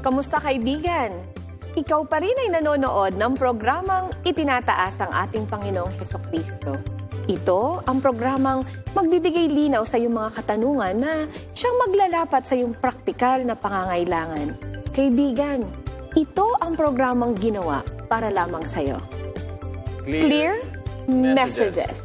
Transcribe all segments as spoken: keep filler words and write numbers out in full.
Kamusta kaibigan? Ikaw pa rin ay nanonood ng programang Itinataas ang ating Panginoong Hesukristo. Ito ang programang magbibigay linaw sa iyong mga katanungan na siyang maglalapat sa iyong praktikal na pangangailangan. Kaibigan, ito ang programang ginawa para lamang sa iyo. Clear, Clear messages. messages.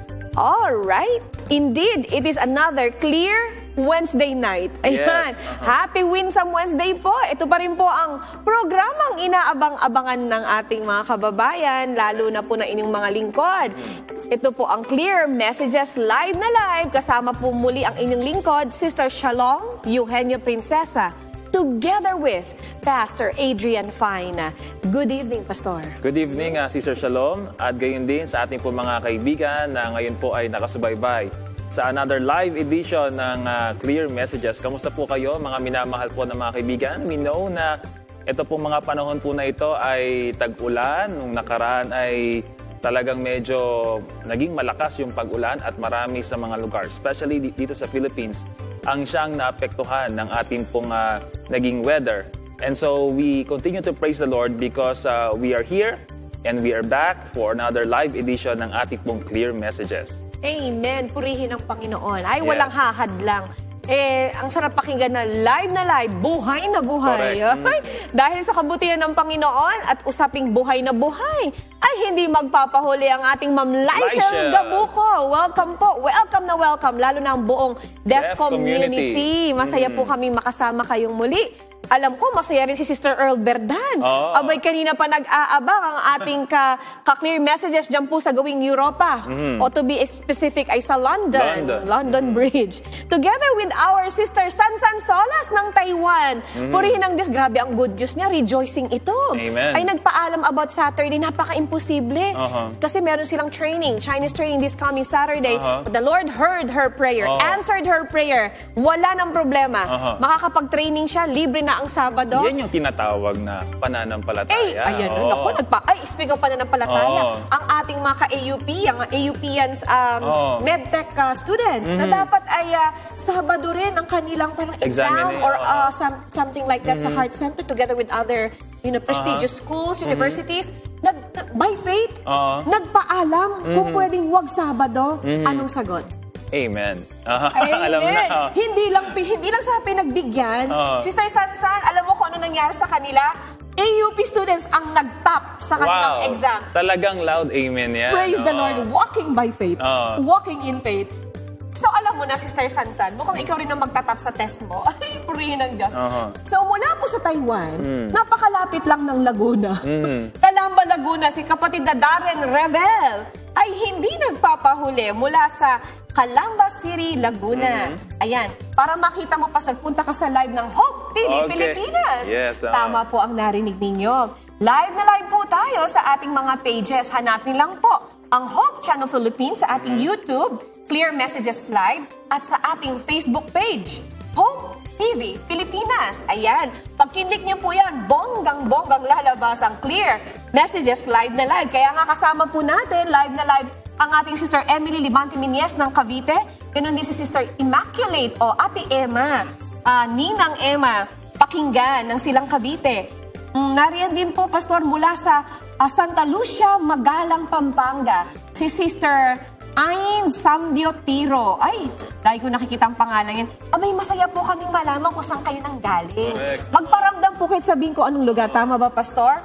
All right. Indeed, it is another Clear Wednesday night. Ayan. Yes, uh-huh. Happy Winsome Wednesday po. Ito pa rin po ang programang inaabang-abangan ng ating mga kababayan, lalo na po na inyong mga lingkod. Ito po ang Clear Messages live na live. Kasama po muli ang inyong lingkod, Sister Shalom Eugenio Princesa, together with Pastor Adrian Fina. Good evening, Pastor. Good evening, uh, Sister Shalom. At gayon din sa ating po mga kaibigan na ngayon po ay nakasubaybay sa another live edition ng uh, Clear Messages. Kamusta po kayo, mga minamahal po ng mga kaibigan? We know na ito po mga panahon po na ito ay tag-ulan. Nung nakaraan ay talagang medyo naging malakas yung pag-ulan at marami sa mga lugar, especially dito sa Philippines, ang siyang naapektuhan ng ating pong uh, naging weather. And so we continue to praise the Lord because uh, we are here and we are back for another live edition ng ating pong Clear Messages. Amen. Purihin ang Panginoon. Ay, Yes. walang hahadlang. Eh, ang sarap pakinggan na live na live, buhay na buhay. Correct. Ay, dahil sa kabutihan ng Panginoon at usaping buhay na buhay, ay hindi magpapahuli ang ating Ma'am Lysel Lysel. Gabuco. Welcome po. Welcome na welcome. Lalo na ang buong Deaf Deaf community. community. Masaya Mm. po kami makasama kayong muli. Alam ko, masaya rin si Sister Earl Berdan. Oo. Abay, kanina pa nag-aabang ang ating ka, ka-clear messages dyan po sa gawing Europa. Mhm. O to be specific ay sa London. London. London Bridge. Together with our sister Sansan Solas ng Taiwan. Mhm. Purihin ang Diyos. Grabe ang good news niya. Rejoicing ito. Amen. Ay nagpaalam about Saturday. Napaka-imposible. Uh-huh. Kasi meron silang training. Chinese training this coming Saturday. Uh-huh. But the Lord heard her prayer. Uh-huh. Answered her prayer. Wala nang problema. Uh-huh. Makakapag-training siya. Libre na ang Sabado. Yan yung tinatawag na pananampalataya. Eh, ayan, Oo. ako, nagpa, ay, speak of pananampalataya, Oo. ang ating mga ka-A U P, ang A U Pians um, Oo. medtech uh, students, na Mhm. dapat ay uh, Sabado rin ang kanilang parang exam Examine, or oo. uh, some, something like that sa Mhm. Heart Center together with other you know, prestigious Uh-huh. schools, universities. Nag, by faith, Oo. nagpaalam kung Mhm. pwedeng wag Sabado. Mhm. Anong sagot? Amen. Ah, Amen. alam na. oh. Hindi lang hindi lang sa pinagbigyan. Oo. Sister Sansan, alam mo kung ano nangyari sa kanila? A U P students ang nag-top sa kanilang Wow. exam. Talagang loud amen yan. Praise the Oo. Lord. Walking by faith. Oo. Walking in faith. So alam mo na, Sister Sansan, mukhang ikaw rin ang magtatap sa test mo. Ay, purihin ang Diyos. Oo. So mula po sa Taiwan, Mm. napakalapit lang ng Laguna. Mm. Calamba, Laguna, si kapatid na Darren Revel ay hindi nagpapahuli mula sa Calamba City, Laguna. Mm. Ayan, para makita mo pa, punta ka sa live ng Hope T V Okay. Pilipinas. Yes, uh-huh. Tama po ang narinig ninyo. Live na live po tayo sa ating mga pages. Hanapin lang po ang Hope Channel Philippines sa ating YouTube, Clear Messages Live, at sa ating Facebook page, Hope T V Pilipinas. Ayan, pag kinlik niyo po yan, bonggang-bonggang lalabas ang Clear Messages Live na live. Kaya nga kasama po natin, live na live, ang ating Sister Emily Libante Minies ng Cavite. Ganun din si Sister Immaculate o Ate Emma, uh, Ninang Emma, Pakinggan ng Silang Cavite. Mm, nariyan din po, Pastor, mula sa uh, Santa Lucia, Magalang, Pampanga, si Sister Ayn Samdio Tiro. Ay, dahil ko nakikita ang pangalan yan. Abay, masaya po kaming malaman kung saan kayo nang galing. Correct. Magparamdam po kahit sabihin ko anong lugar. Tama ba, Pastor?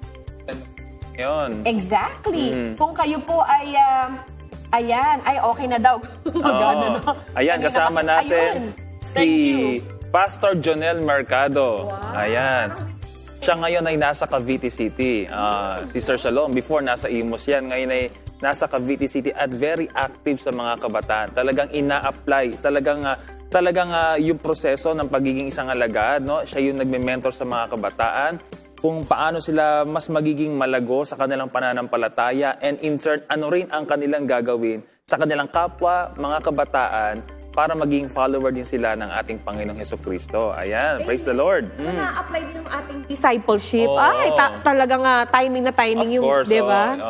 Yun. Exactly. Mm. Kung kayo po ay, um, ayan, ay okay na daw. Magana na. Ayan, Kanina kasama kasi- natin ayun. si Thank you. Pastor Jonel Mercado. Wow. Ayan. Siya ngayon ay nasa Cavite City. Ah, Sister Shalom, before nasa Imus yan, ngayon ay nasa Cavite City at very active sa mga kabataan. Talagang ina-apply. Talagang, ah, talagang ah, yung proseso ng pagiging isang alagad, no? Siya yung nagme-mentor sa mga kabataan kung paano sila mas magiging malago sa kanilang pananampalataya, and in turn, ano rin ang kanilang gagawin sa kanilang kapwa, mga kabataan, para maging follower din sila ng ating Panginoong Hesukristo. Ayan, praise the Lord. So, Mm. na-apply din yung ating discipleship. Oo. Ay, ta- talagang ah, timing na timing Of yung, course, di ba? oo, oo.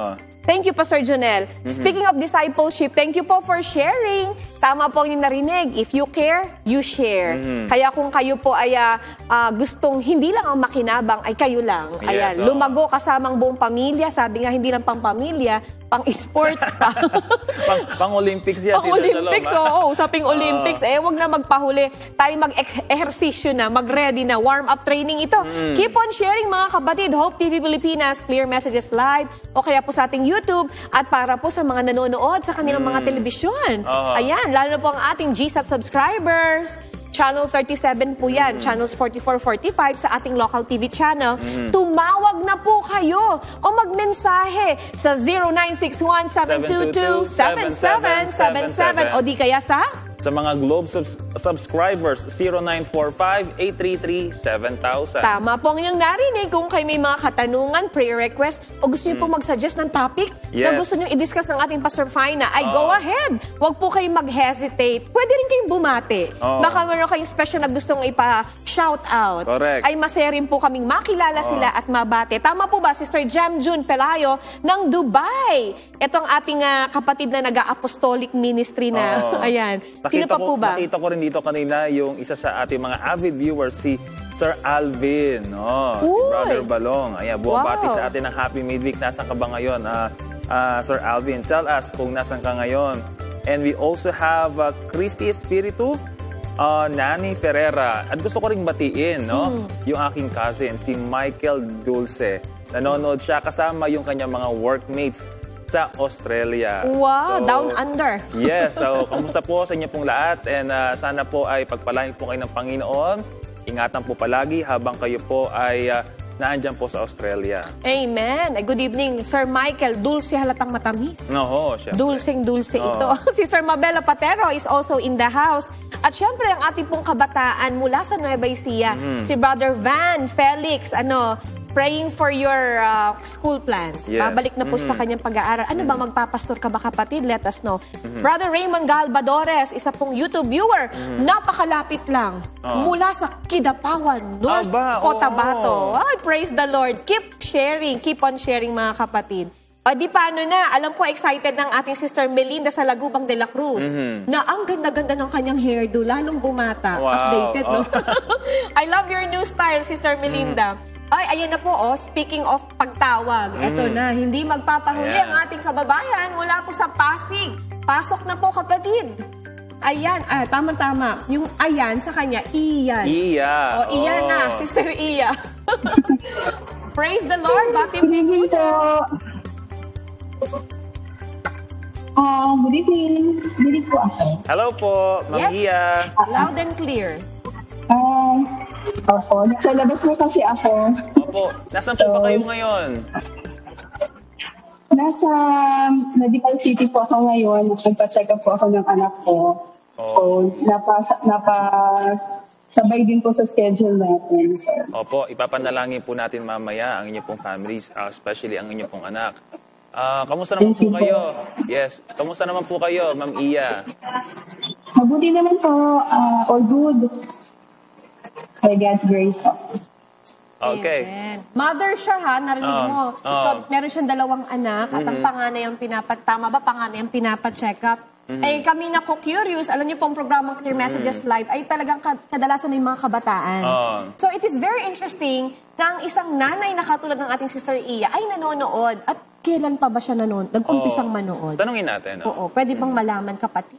Thank you, Pastor Jonel. Mm-hmm. Speaking of discipleship, thank you po for sharing. Tama po yung narinig. If you care, you share. Mm-hmm. Kaya kung kayo po ay uh, uh, gustong hindi lang ang makinabang, ay kayo lang. Yes, Ayan, oh. lumago kasamang buong pamilya. Sabi nga, hindi lang pang pamilya, pang sports pa. pang, pang Olympics yan. Pang Olympics, oo. Usaping Olympics, eh, wag na magpahuli. Tayo mag-ehersisyo na, mag-ready na, warm-up training ito. Mm. Keep on sharing mga kapatid. Hope T V Pilipinas, Clear Messages Live, o kaya po sa ating YouTube, at para po sa mga nanonood sa kanilang Mm. mga telebisyon. Uh-huh. Ayan, lalo na po ang ating G S A T subscribers. Channel thirty-seven po yan, mm. channels forty-four, forty-five sa ating local T V channel. Mm. Tumawag na po kayo o magmensahe sa zero nine six one, seven two two, seven seven seven seven o di kaya sa sa mga Globe subs- subscribers, zero nine four five, eight three three, seven thousand. Tama po ang inyong narinig. Kung kayo may mga katanungan, prayer request, o gusto niyo mm. po mag-suggest ng topic yes. na gusto niyo i-discuss ng ating Pastor Fina, ay oh. go ahead. Huwag po kayong mag-hesitate. Pwede rin kayong bumati. Oh. Baka meron kayong special na gustong ipa-shout out. Correct. Ay masaya rin po kaming makilala oh. sila at mabate. Tama po ba, Sister Jam June Pelayo ng Dubai? Ito ang ating uh, kapatid na nag-apostolic ministry na, oh. ayan. Sino pa ko, po ba? Nakita ko rin dito kanina yung isa sa ating mga avid viewers, si Sir Alvin. Oh, si Brother Balong. Ayan, buwabati wow. sa atin ng Happy Midweek. Nasaan ka ba ngayon, uh, uh, Sir Alvin? Tell us kung nasaan ka ngayon. And we also have uh, Christy Espiritu, uh, Nani Ferreira. At gusto ko rin batiin, no? Hmm. Yung aking cousin, si Michael Dulce. Nanonood siya kasama yung kanyang mga workmates sa Australia. Wow, so, down under. Yes, so kamusta po sa inyo pong lahat, and uh, sana po ay pagpalain po kayo ng Panginoon. Ingatan po palagi habang kayo po ay uh, naandyan po sa Australia. Amen. Good evening, Sir Michael. Dulce halatang matamis. Oo, syempre. Dulceng dulce oh. ito. Si Sir Mabela Patero is also in the house. At syempre, ang ating pong kabataan mula sa Nueva Ecija, mm-hmm. si Brother Van Felix, ano, praying for your uh, school plans. Yes. Babalik na po mm-hmm. sa kanyang pag-aaral. Ano mm-hmm. ba, magpapastor ka ba kapatid? Let us know. Mm-hmm. Brother Raymond Galvadores, isa pong YouTube viewer, mm-hmm. napakalapit lang. Oh. Mula sa Kidapawan, North Aba, Cotabato. oh. Ay, praise the Lord. Keep sharing. Keep on sharing, mga kapatid. O di paano na, alam ko excited ng ating Sister Melinda sa Lagubang de la Cruz mm-hmm. na ang ganda-ganda ng kanyang hairdo, lalong bumata. Wow. Updated, no? Oh. I love your new style, Sister Melinda. Mm-hmm. Ay, ayan na po, oh. Speaking of pagtawag, mm. eto na, hindi magpapahuli ayan. Ang ating kababayan mula po sa Pasig. Pasok na po, kapatid. Ayan, ah, tama-tama. Yung ayan sa kanya, iyan. Iya. O, oh, iyan oh. na, Sister Iya. Praise the Lord. Bakit good evening po. Uh, good evening. Good evening po ako. Hello po, Ma'am yes. Iya. Loud and clear. Uh, opo, nasa labas mo kasi ako. Opo, nasaan so, po ba kayo ngayon? Nasa Medical City po ako ngayon. Nagpa-check up po ako ng anak ko. Oh. So, napa, napa, sabay din po sa schedule natin. So. Opo, ipapanalangin po natin mamaya ang inyong pong families, uh, especially ang inyong pong anak. Uh, kamusta naman po kayo? Yes, kamusta naman po kayo, Ma'am Iya? Mabuti naman po, uh, all good. By God's grace po. Okay. Amen. Mother siya ha, narinig uh, mo. Uh, so, meron siyang dalawang anak at mm-hmm. ang panganay ang pinapatama ba? Panganay ang pinapacheck up. Mm-hmm. Eh kami na ko curious, alam niyo pong programang Clear Messages mm-hmm. Live ay talagang kadalasan ng mga kabataan. Uh, so it is very interesting na ang isang nanay na katulad ng ating Sister Iya ay nanonood. At kailan pa ba siya nanonood? Nag-umpisang oh, manood. Tanungin natin. No? Oo. Pwede bang malaman, kapatid?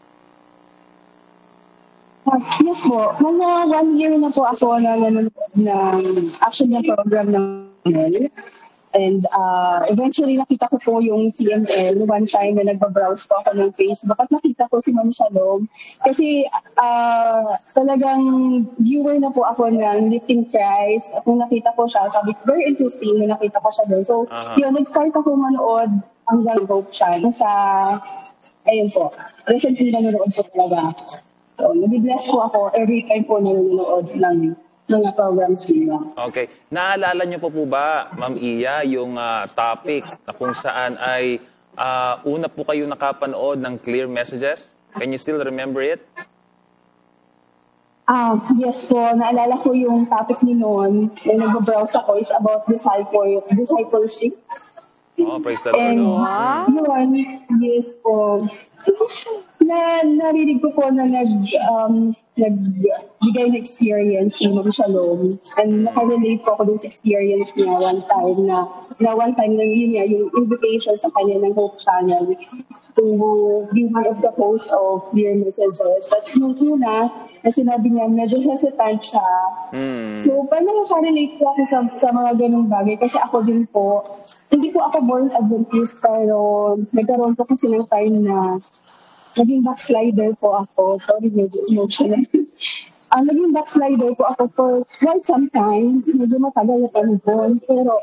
Uh, yes po. Mga one year na po ako na nanonood ng action na program ng L. And uh, eventually nakita ko po yung C M L one time na nagbabrowse po ako ng Facebook at nakita ko si Ma'am Shalom. Kasi uh, talagang viewer na po ako ng Lifting Christ at nung nakita ko siya, sabi ko, very interesting na nakita ko siya doon. So, uh-huh. yun, nag-start ako manood hanggang Hope siya. Sa, ayun po, recently nanonood po talaga ako. So, nabibless po ako every time po nanonood ng mga programs nila. Okay. Naalala niyo po po ba, Ma'am Iya, yung uh, topic na kung saan ay uh, una po kayo nakapanood ng Clear Messages? Can you still remember it? Ah, uh, yes po. Naalala ko yung topic ni noon, yung nag-browse ako, is about disciple, discipleship. Oh, praise the Lord. And Wow. yun, yes po. Na narinig ko po na nag um nagbigay ng experience si Ma'am Shalom, and nakarelate po ako dun sa experience niya one time na na one time na yun niya yung invitation sa kanya ng Hope Channel to be one of the hosts of Clear Messages. But nung una, na sinabi niya, medyo hesitant siya. Mm. So, paano nakarelate po ako sa, sa mga ganung bagay? Kasi ako din po, hindi po ako born Adventist, pero nagkaroon po kasi ng time na naging backslider po ako. Sorry, medyo emotional. Ang naging backslider po ako for quite some time. Medyo matagal na panahon. Pero,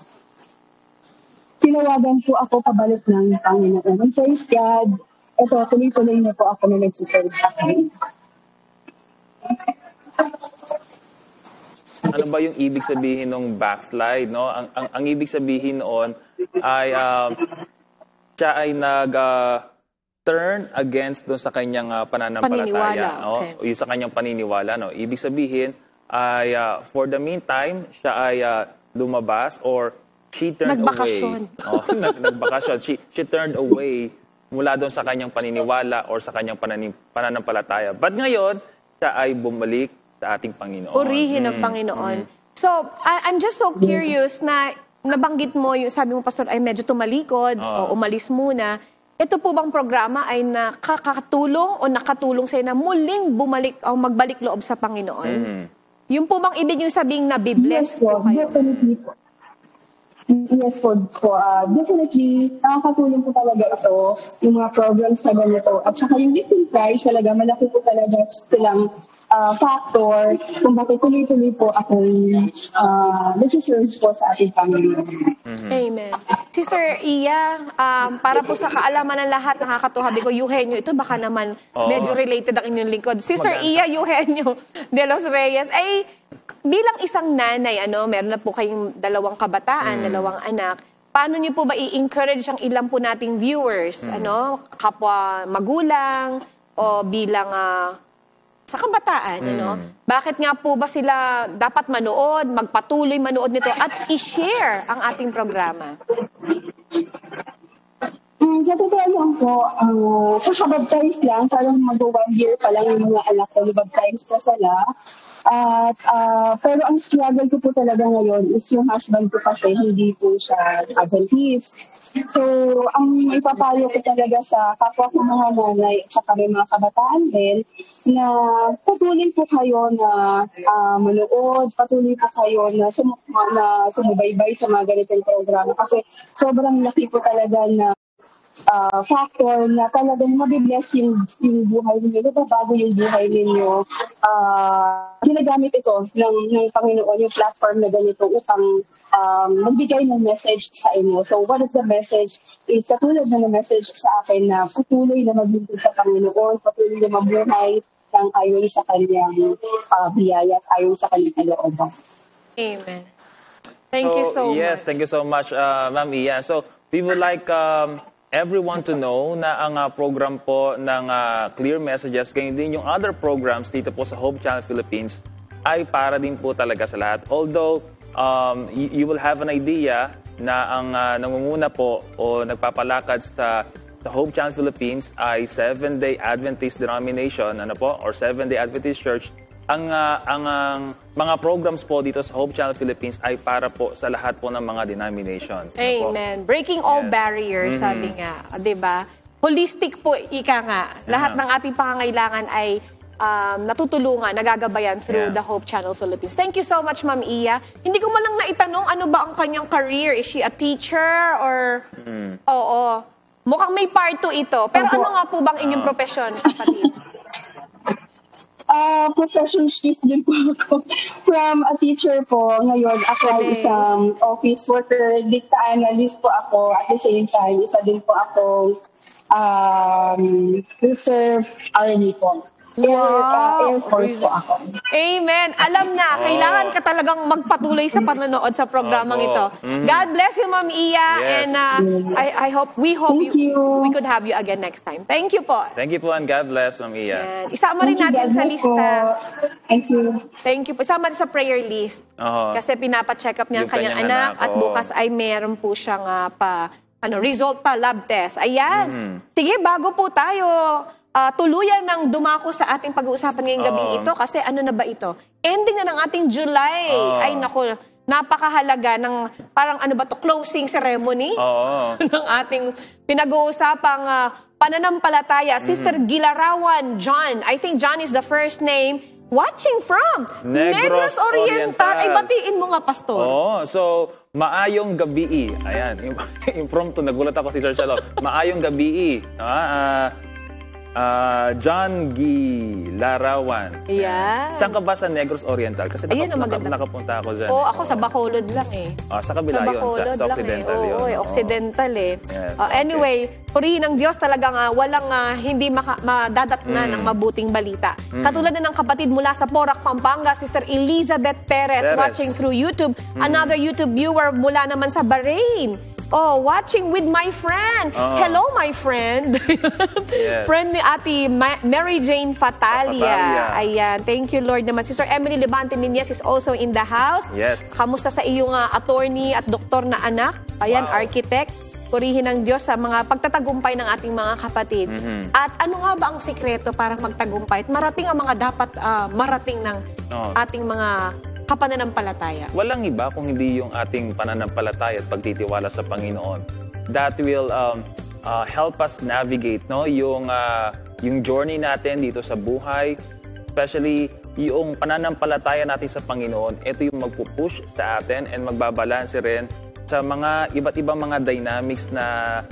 tinawagan po ako pabalik ng Panginoon. And praise God, ito, tuloy-tuloy na po ako na nagsiserve sa akin. Ano ba yung ibig sabihin ng backslide, no? Ang, ang, ang ibig sabihin noon ay um, siya ay nag... Uh, turn against doon sa kanyang uh, pananampalataya, Paniniwala, no? okay. O yung sa kanyang paniniwala, no? Ibig sabihin ay uh, for the meantime siya ay uh, lumabas or she turned Nagbakasyon. away. Oh, nag nagbakasyon. She she turned away mula doon sa kanyang paniniwala or sa kanyang pananim, pananampalataya. But ngayon, siya ay bumalik sa ating Panginoon. Purihin ng Mm. Panginoon. So, I, I'm just so curious na nabanggit mo, yung sabi mo, Pastor, ay medyo tumalikod Oo. o umalis muna. Ito po bang programa ay nakakatulong o nakatulong sa'yo na muling bumalik o magbalik loob sa Panginoon? Mm. Yung po bang ibig yung sabing nabibless Yes po, po kayo? definitely po. Yes po, po uh, definitely, nakakatulong po talaga ito, yung mga programs na ganito. At saka yung victim prize talaga, malaki po talaga silang uh, factor kung bakit tuloy-tuloy po akong uh, nagsiserve po sa ating Panginoon. Mm-hmm. Amen. Sister Iya, um, para po sa kaalaman ng lahat, nakakatuhabi ko, Eugenio, ito baka naman Oo. medyo related ang inyong lingkod. Sister Maganda. Iya Eugenio de los Reyes, ay bilang isang nanay, ano, meron na po kayong dalawang kabataan, Mm. dalawang anak, paano niyo po ba i-encourage ang ilan po nating viewers, Mm. ano, kapwa magulang, o bilang ah, sa kabataan, Mm. ano? Bakit nga po ba sila dapat manood, magpatuloy manood nito, at i-share ang ating programa? Mm, sa totoo lang po, uh, kakabaptize lang, parang mag-one year pa lang yung mga anak ko, nabaptize ko sila. At, uh, pero ang struggle ko po talaga ngayon is yung husband ko kasi hindi po siya Adventist. So, ang ipapayo ko talaga sa kapwa ko mga nanay at saka may mga kabataan din, na patuloy po kayo na uh, manood, patuloy po kayo na, sum- na sumubaybay sa mga ganitong programa. Kasi sobrang laki po talaga na Uh, factor na talagang mabibless yung, yung buhay ninyo, nababago yung buhay ninyo. Uh, ginagamit ito ng, ng Panginoon, yung platform na ganito upang um, magbigay ng message sa inyo. So one of the message is katulad na ng message sa akin na patuloy na maglingkod sa Panginoon, patuloy na mabuhay ng ayon sa kanyang uh, biyaya at ayon sa kanyang kalooban. Amen. Thank you so yes, much. thank you so much, uh, Ma'am Iya. So, we would like um, everyone to know na ang uh, program po ng uh, Clear Messages, ganyan din yung other programs dito po sa Hope Channel Philippines ay para din po talaga sa lahat. Although, um, you, you will have an idea na ang uh, nangunguna po o nagpapalakad sa, sa Hope Channel Philippines ay Seventh-day Adventist denomination, ano po, or Seventh-day Adventist Church. Ang, uh, ang ang mga programs po dito sa Hope Channel Philippines ay para po sa lahat po ng mga denominations. Ano po? Amen. Breaking all Yes. barriers, Mhm. sabi nga. 'Di ba? Holistic po, ika nga. Lahat Yeah. ng ating pangangailangan ay um, natutulungan, nagagabayan through Yeah. the Hope Channel Philippines. Thank you so much, Ma'am Iya. Hindi ko man lang naitanong ano ba ang kanyang career. Is she a teacher or... Mm. Oo. Mukhang may part two ito. Pero Opo. ano nga po bang inyong Ah. profesyon, kapatid? Uh, profession shift din po ako. From a teacher po, ngayon ako ay Okay. isang office worker, data analyst po ako. At the same time, isa din po ako um, reserve army po. Air, uh, Air Wow. Force po ako. Amen. Alam na, Oh. kailangan ka talagang magpatuloy sa panonood sa programang Opo. ito. Mhm. God bless you, Ma'am Iya. Yes. And uh, I, I hope, we hope Thank you. we could have you again next time. Thank you po. Thank you po and God bless, Ma'am Iya. And isama rin Thank you, natin God sa bless po. lista. Thank you. Thank you po. Isama rin sa prayer list. Oo. Kasi pinapacheck up niya ang Yung kanyang kanyang anak, anak, at oo. bukas ay meron po siyang ah, pa, ano, result pa, lab test. Ayan. Mhm. Sige, bago po tayo ah, tuluyan ng dumako sa ating pag-uusapan ngayong gabi Oo. ito, kasi ano na ba ito? Ending na ng ating July. Oo. Ay, naku, napakahalaga ng parang ano ba to, closing ceremony Oo. ng ating pinag-uusapang ah, pananampalataya. Sister Gilarawan John. I think John is the first name. Watching from Negros Oriental. Oriental. Ay, batiin mo nga, Pastor. Oo. So, maayong gabi. Ayan. Impromptu. Nagulat ako si Sir Shalom. Maayong gabi. Ah, ah, ah, John Gilarawan. Ayan. Saan ka ba sa Negros Oriental? Kasi Ayun, naka, ang naka, maganda. nakapunta ako dyan. Oo, ako sa Bacolod lang eh. Ah, sa kabila Sa yun. Sa, Bacolod sa lang Occidental eh. yun. Oo, eh, Oo. Occidental eh. Yes, Uh, okay. anyway, purihin ng Diyos talagang ah, walang ah, hindi maka, madadatnan Mm. ng mabuting balita. Katulad na ng kapatid mula sa Porac, Pampanga, Sister Elizabeth Perez, Perez. watching through YouTube. Another YouTube viewer mula naman sa Bahrain. Oh, watching with my friend. Oo. Hello, my friend. Yes. Friend ni Ate Ma- Mary Jane Fatalia. Fatalia. Ayan, thank you, Lord naman. Sister Emily Levante Minez is also in the house. Yes. Kamusta sa iyong uh, attorney at doktor na anak? Ayan, Wow. architect. Purihin ng Diyos sa mga pagtatagumpay ng ating mga kapatid. Mhm. At ano nga ba ang sikreto para magtagumpay? At marating ang mga dapat ah, marating ng Oo. ating mga kapananampalataya. Walang iba kung hindi yung ating pananampalataya at pagtitiwala sa Panginoon. That will um, uh, help us navigate no yung uh, yung journey natin dito sa buhay, especially yung pananampalataya natin sa Panginoon. Ito yung magpupush sa atin and magbabalanse rin sa mga iba't ibang mga dynamics na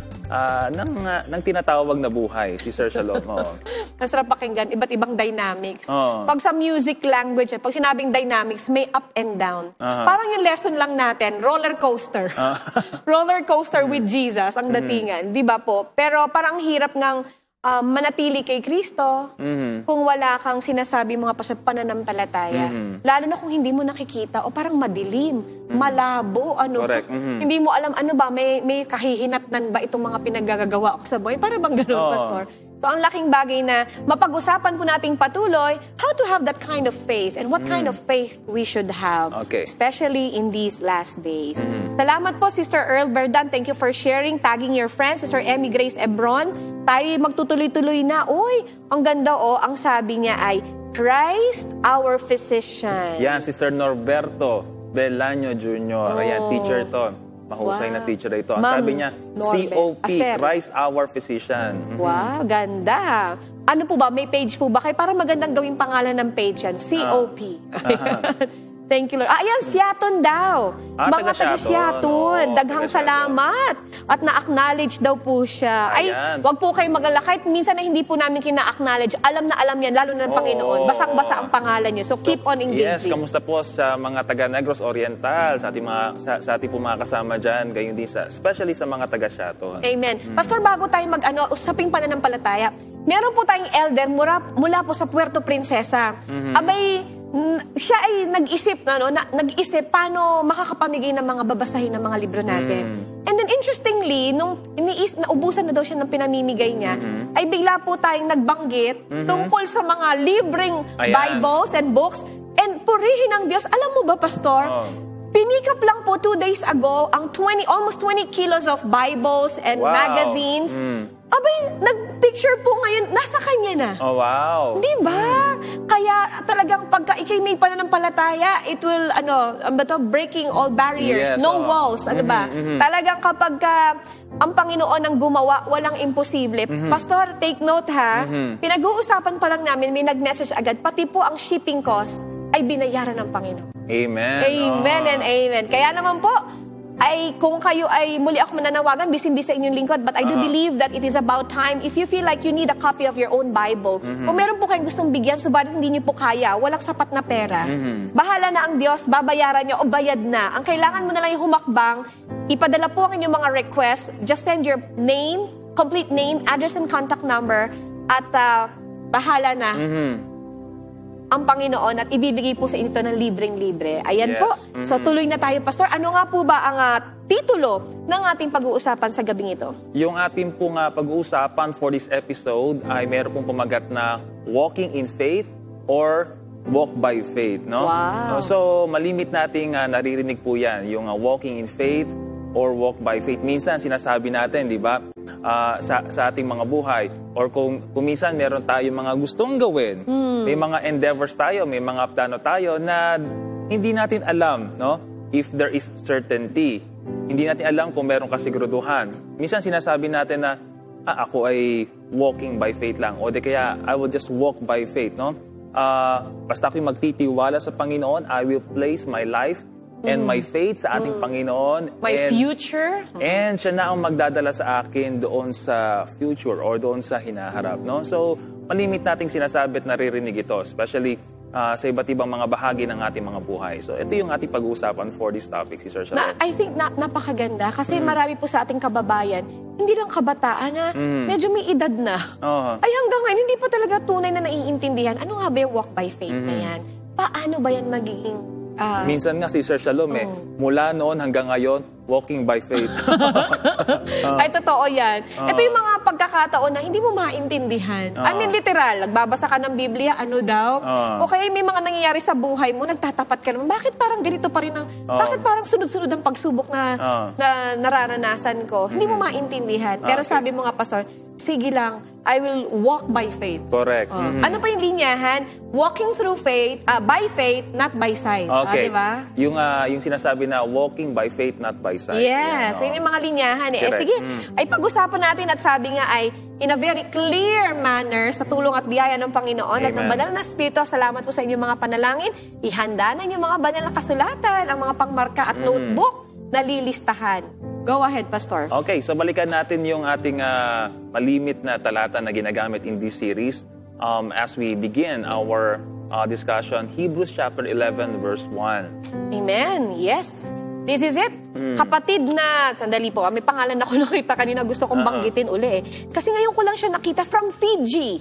uh, ng, uh, ng tinatawag na buhay, si Sir Shalom. Oo. Masarap pakinggan, iba't ibang dynamics. Oo. Pag sa music language, eh, pag sinabing dynamics, may up and down. Aha. Parang yung lesson lang natin, roller coaster. Ah. roller coaster with Jesus, ang datingan. Di ba po? Pero parang hirap ngang um, manatili kay Kristo Mhm. kung wala kang sinasabi mga pastor pananampalataya. Mhm. Lalo na kung hindi mo nakikita o parang madilim, malabo, ano. Correct. Mhm. Hindi mo alam ano ba, may, may kahihinatnan ba itong mga pinaggagawa ko sa buhay? Para bang ganun, Oo. Pastor? So, ang laking bagay na mapag-usapan po nating patuloy how to have that kind of faith and what kind of faith we should have. Okay. Especially in these last days. Mhm. Salamat po, Sister Earl Verdan. Thank you for sharing, tagging your friends. Sister Emmy Grace Ebron. Tayo magtutuloy-tuloy na. Uy, ang ganda oh. Ang sabi niya ay, Christ our physician. Yan, Sister Norberto Belaño Junior Ayan, Oh. teacher to. Mahusay Wow. na teacher ito. Ang Ma'am sabi niya, Norbert. C O P, Afer. Christ our physician. Mhm. Wow, ganda. Ano po ba? May page po ba? Kaya parang magandang gawing pangalan ng page yan. C O P. Thank you, Lord. Ah, ayan, Siaton daw. Ah, Mga taga taga Siaton. Siaton. Oo, Daghang taga Siaton. salamat. At na-acknowledge daw po siya. Ay, Ayan. wag po kayo mag-alala. Kahit minsan na hindi po namin kina-acknowledge, alam na alam yan, lalo na ng Oo. Panginoon. Basang-basa ang pangalan niyo. So, keep on Yes, engaging. kamusta po sa mga taga Negros Oriental, sa ating mga sa, sa ating po mga kasama diyan, gayon din sa especially sa mga taga Siaton. Amen. Pastor, bago tayo mag-ano, usaping pananampalataya, meron po tayong elder mula, mula po sa Puerto Princesa. Abay, mm, siya ay nag-isip, ano, na, nag-isip paano makakapamigay ng mga babasahin ng mga libro natin. And then interestingly, nung iniis, naubusan na daw siya ng pinamimigay niya, ay bigla po tayong nagbanggit tungkol sa mga libreng Ayan. Bibles and books. And purihin ng Diyos, alam mo ba, Pastor, Oh. pinikap lang po two days ago ang twenty, almost twenty kilos of Bibles and Wow. magazines. Mm. Abay, nag-picture po ngayon, nasa kanya na. Oh, wow. Di ba? Kaya talagang pagka ikay may pananampalataya, it will, ano, ano ba to, breaking all barriers, Yes, no oh. walls, ano ba? Mhm, mhm. Talagang kapag ka, ang Panginoon ang gumawa, walang imposible. Pastor, take note ha, Mhm. pinag-uusapan pa lang namin, may nag-message agad, pati po ang shipping cost ay binayaran ng Panginoon. Amen. Amen Oh. and amen. Kaya naman po, ay kung kayo ay muli ako mananawagan, bisin-bisa inyong lingkod, but I do Ah. believe that it is about time. If you feel like you need a copy of your own Bible, kung meron po kayong gustong bigyan, subalit hindi niyo po kaya, walang sapat na pera, Mhm. bahala na ang Diyos, babayaran niyo o bayad na. Ang kailangan mo na lang yung humakbang, ipadala po ang inyong mga request, just send your name, complete name, address and contact number, at uh, bahala na Mhm. ang Panginoon at ibibigay po sa inyo ito ng libreng-libre. Ayan Yes. po. Mhm. So tuloy na tayo, Pastor. Ano nga po ba ang ah, titulo ng ating pag-uusapan sa gabing ito? Yung ating pong uh, pag-uusapan for this episode ay meron pong pumagat na walking in faith or walk by faith, no? Wow. So, malimit nating uh, naririnig po yan, yung uh, walking in faith or walk by faith. Minsan, sinasabi natin, di ba, uh, sa, sa ating mga buhay, or kung, kung minsan meron tayo mga gustong gawin, Hmm. may mga endeavors tayo, may mga plano tayo na hindi natin alam, no? If there is certainty. Hindi natin alam kung meron kasiguraduhan. Minsan sinasabi natin na, ah, ako ay walking by faith lang. O di kaya, I will just walk by faith, no? Ah, basta ako'y magtitiwala sa Panginoon, I will place my life and my faith sa ating Panginoon. My and, future? And siya na ang magdadala sa akin doon sa future or doon sa hinaharap, no? So, malimit nating sinasabi at naririnig ito, especially ah, sa iba't ibang mga bahagi ng ating mga buhay. So, ito yung ating pag-uusapan for this topic, si Sir Na, Shalom. I think na, napakaganda kasi Mm. marami po sa ating kababayan, hindi lang kabataan na Mm. medyo may edad na. Oo. Ay hanggang ngayon, hindi po talaga tunay na naiintindihan. Ano nga ba yung walk by faith na Mhm. yan? Paano ba yan magiging... ah, Minsan nga si Sir Shalom eh, Oh. mula noon hanggang ngayon, walking by faith. Ay, totoo yan. Oo. Ito yung mga pagkakataon na hindi mo maintindihan. Oo. I mean, literal, nagbabasa ka ng Biblia, ano daw? Oo. Okay, may mga nangyayari sa buhay mo, nagtatapat ka naman. Bakit parang ganito pa rin ang... Oo. Bakit parang sunod-sunod ang pagsubok na, Oo. na nararanasan ko? Hindi mo maintindihan. Pero Okay. sabi mo nga, Pastor, sige lang, I will walk by faith. Correct. Oh. Mhm. Ano pa yung linyahan? Walking through faith, ah, by faith, not by sight. Okay. Ah, di ba? Yung, ah, yung sinasabi na walking by faith, not by sight. Yes, Yan, yun yung mga linyahan eh. Eh, Correct. sige, Mm. ay pag-usapan natin at sabi nga ay in a very clear manner sa tulong at biyaya ng Panginoon at ng Amen. banal na Espiritu. Salamat po sa inyong mga panalangin. Ihanda na inyong mga banal na kasulatan, ang mga pangmarka at Mm. notebook na lilistahan. Go ahead, Pastor. Okay, so balikan natin yung ating ah, malimit na talata na ginagamit in this series um, as we begin our ah, discussion, Hebrews chapter eleven, verse one. Amen. Yes. This is it. Mm. Kapatid na, sandali po, ah, may pangalan ako nakita kanina, gusto kong Ah, ah. banggitin uli eh. Kasi ngayon ko lang siya nakita from Fiji.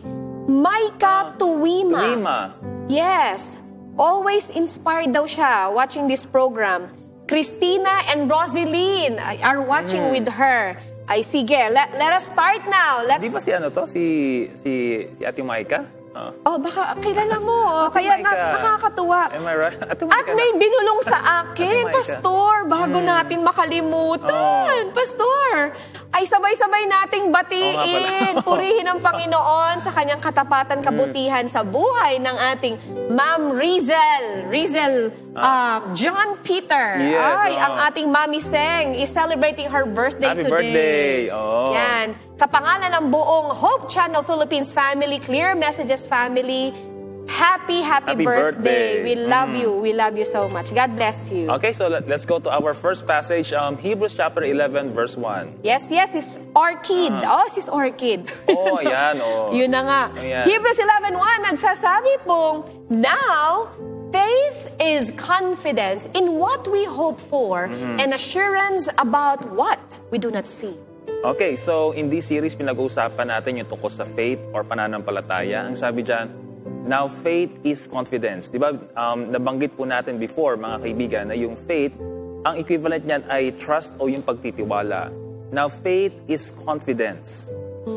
Maika Ah, Tuwima. Tuwima. Yes. Always inspired daw siya watching this program. Christina and Roseline are watching Mm. with her. Ay, sige. Let, let us start now. Let's Di ba si ano to? Si, si, si Ate Maika? Ah. Oh, baka kilala mo. Kaya na, Maika. nakakatuwa. Am I right? Ate At Maika may na. binulong sa akin, Ate Maika. Pastor, bago Hmm. natin makalimutan. Oh. Pastor, ay sabay-sabay nating Oo nga batiin, pala. purihin ang Panginoon sa kanyang katapatan, kabutihan sa buhay ng ating Ma'am Rizel. Rizel uh, John Peter. Yes, ay, oo. ang ating Mami Seng is celebrating her birthday Happy today. birthday. Oo. Yan. Sa pangalan ng buong Hope Channel Philippines family, Clear Messages family, happy, happy, Happy birthday. birthday. We love Mm. you. We love you so much. God bless you. Okay, so let, let's go to our first passage, um, Hebrews chapter eleven, verse one. Yes, yes, it's Orchid. Oh, she's Orchid. Oh, ayan, oh. Yun na nga. Ayan. Hebrews eleven one, nagsasabi pong, now, faith is confidence in what we hope for Mm-hmm. and assurance about what we do not see. Okay, so in this series, pinag-uusapan natin yung tungkol sa faith or pananampalataya. Ang sabi dyan, now faith is confidence. Di ba, um, nabanggit po natin before, mga kaibigan, na yung faith, ang equivalent niyan ay trust o yung pagtitiwala. Now faith is confidence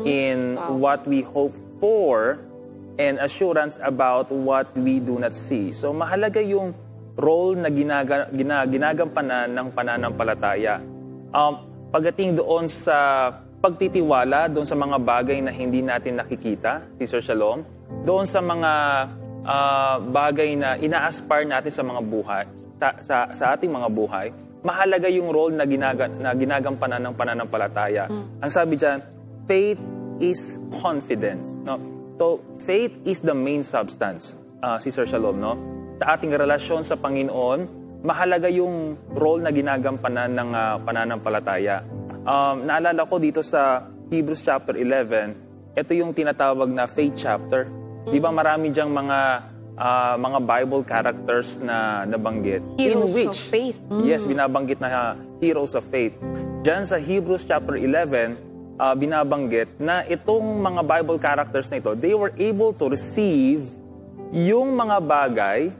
in what we hope for and assurance about what we do not see. So mahalaga yung role na ginaga, gina, ginagampanan ng pananampalataya. Um, Pagdating doon sa pagtitiwala, doon sa mga bagay na hindi natin nakikita, si Sir Shalom, doon sa mga ah, bagay na ina-aspire natin sa mga buhay, sa, sa, sa ating mga buhay, mahalaga yung role na, ginaga, na ginagampanan ng pananampalataya. Ang sabi dyan, faith is confidence. No? So, faith is the main substance, ah, si Sir Shalom, no? Sa ating relasyon sa Panginoon, mahalaga yung role na ginagampanan ng uh, pananampalataya. Um, naalala ko dito sa Hebrews chapter eleven, ito yung tinatawag na faith chapter. Di ba marami diyang mga uh, mga Bible characters na nabanggit? Heroes in which, of faith. Mm. Yes, binabanggit na uh, heroes of faith. Diyan sa Hebrews chapter eleven, uh, binabanggit na itong mga Bible characters na ito, they were able to receive yung mga bagay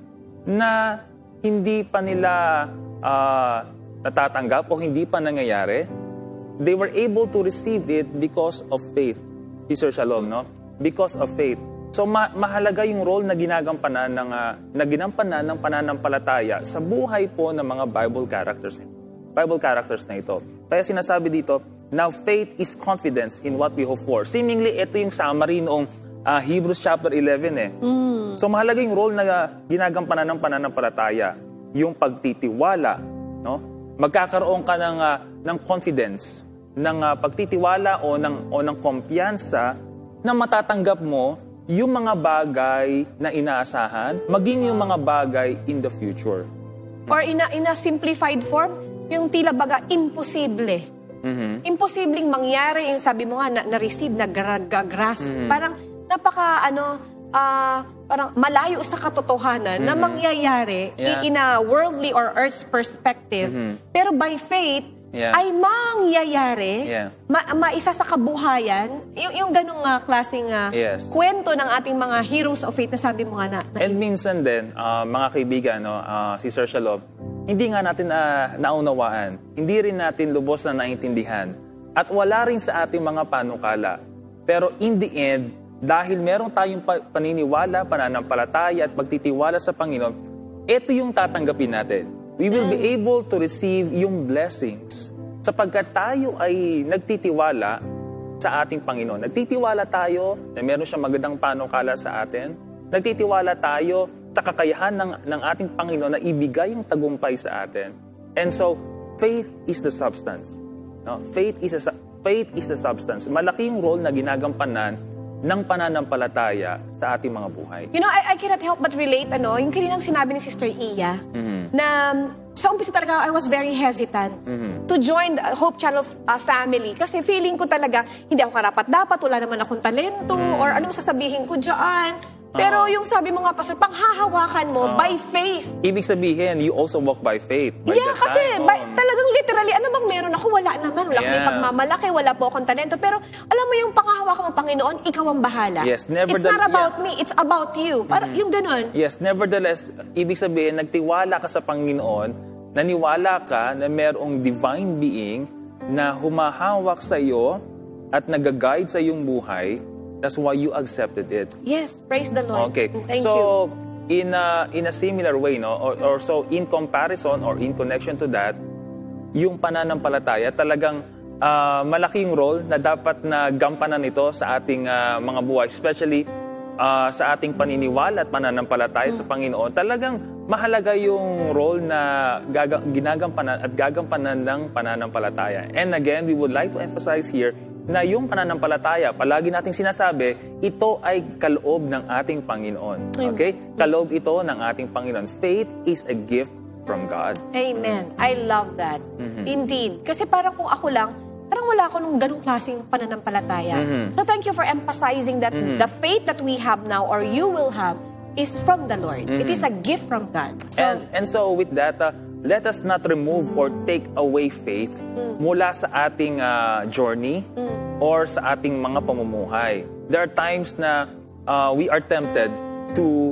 na hindi pa nila uh, natatanggap o hindi pa nangyayari. They were able to receive it because of faith. Sister Shalom, no? Because of faith. So ma- mahalaga yung role na ginagampanan ng uh, na ginampanan ng pananampalataya sa buhay po ng mga Bible characters. Bible characters na ito. Kaya sinasabi dito, now faith is confidence in what we hope for. Seemingly ito yung summary noong uh, Hebrews chapter eleven eh. Mm. So mahalaga yung role na uh, ginagampanan ng pananampalataya, yung pagtitiwala, no? Magkakaroon ka ng uh, ng confidence, ng uh, pagtitiwala o ng o ng kumpiyansa na matatanggap mo yung mga bagay na inaasahan, maging yung mga bagay in the future. Or in a, in a simplified form, yung tila baga imposible. Mm-hmm. Imposibleng mangyari, yung sabi mo nga, na, na-receive, nag-grasp. Mm-hmm. Parang napaka, ano, ah, parang malayo sa katotohanan Mm-hmm. na mangyayari Yeah. in a worldly or earth's perspective. Mm-hmm. Pero by faith, Yeah. ay mangyayari, Yeah. ma- maisa sa kabuhayan, yung, yung ganong uh, klaseng uh, Yes. kwento ng ating mga heroes of faith na sabi mo nga na. na And minsan din, uh, mga kaibigan, no, uh, Sister Shalom, hindi nga natin uh, naunawaan, hindi rin natin lubos na naintindihan, at wala rin sa ating mga panukala. Pero in the end, dahil meron tayong pa- paniniwala, pananampalataya at pagtitiwala sa Panginoon, ito yung tatanggapin natin. We will be able to receive yung blessings sapagkat tayo ay nagtitiwala sa ating Panginoon. Nagtitiwala tayo na meron siyang magandang panukala sa atin. Nagtitiwala tayo sa kakayahan ng, ng ating Panginoon na ibigay yung tagumpay sa atin. And so, faith is the substance. No? Faith is a, faith is the substance. Malaking role na ginagampanan ng pananampalataya sa ating mga buhay. You know, I, I cannot help but relate, ano, yung kaninang sinabi ni Sister Iya, Mm-hmm. na sa umpisa talaga, I was very hesitant Mm-hmm. to join the Hope Channel uh, family. Kasi feeling ko talaga, hindi ako karapat-dapat, wala naman akong talento, Mm-hmm. or anong sasabihin ko dyan. Pero Oo. yung sabi mo nga, Pastor, panghahawakan mo Oo. by faith. Ibig sabihin, you also walk by faith. By Yeah, that kasi time. by, Oo. talagang literally, ano bang meron ako? Wala naman. Wala akong Yeah. pagmamalaki, wala po akong talento. Pero alam mo yung panghahawakan mo, Panginoon, ikaw ang bahala. Yes, It's nevertheless- not about yeah. me, it's about you. Parang yung ganun. Yes, nevertheless, ibig sabihin, nagtiwala ka sa Panginoon, naniwala ka na mayroong divine being na humahawak sa iyo at nag-guide sa iyong buhay. That's why you accepted it. Yes, praise the Lord. Okay. Thank so, you. in a, in a similar way, no, or, or so in comparison or in connection to that, yung pananampalataya talagang uh, malaking role na dapat na gampanan ito sa ating uh, mga buhay, especially uh, sa ating paniniwala at pananampalataya sa Panginoon. Talagang mahalaga yung role na gaga- ginagampanan at gagampanan ng pananampalataya. And again, we would like to emphasize here na yung pananampalataya, palagi nating sinasabi, ito ay kaloob ng ating Panginoon. Okay? Kaloob ito ng ating Panginoon. Faith is a gift from God. Amen. I love that. Mhm. Indeed. Kasi parang kung ako lang, parang wala ako nung ganung klaseng pananampalataya. Mhm. So thank you for emphasizing that Mhm. the faith that we have now or you will have is from the Lord. It Mhm. is a gift from God. So, And, and so with that, uh, let us not remove or take away faith mula sa ating uh, journey or sa ating mga pamumuhay. There are times na uh, we are tempted to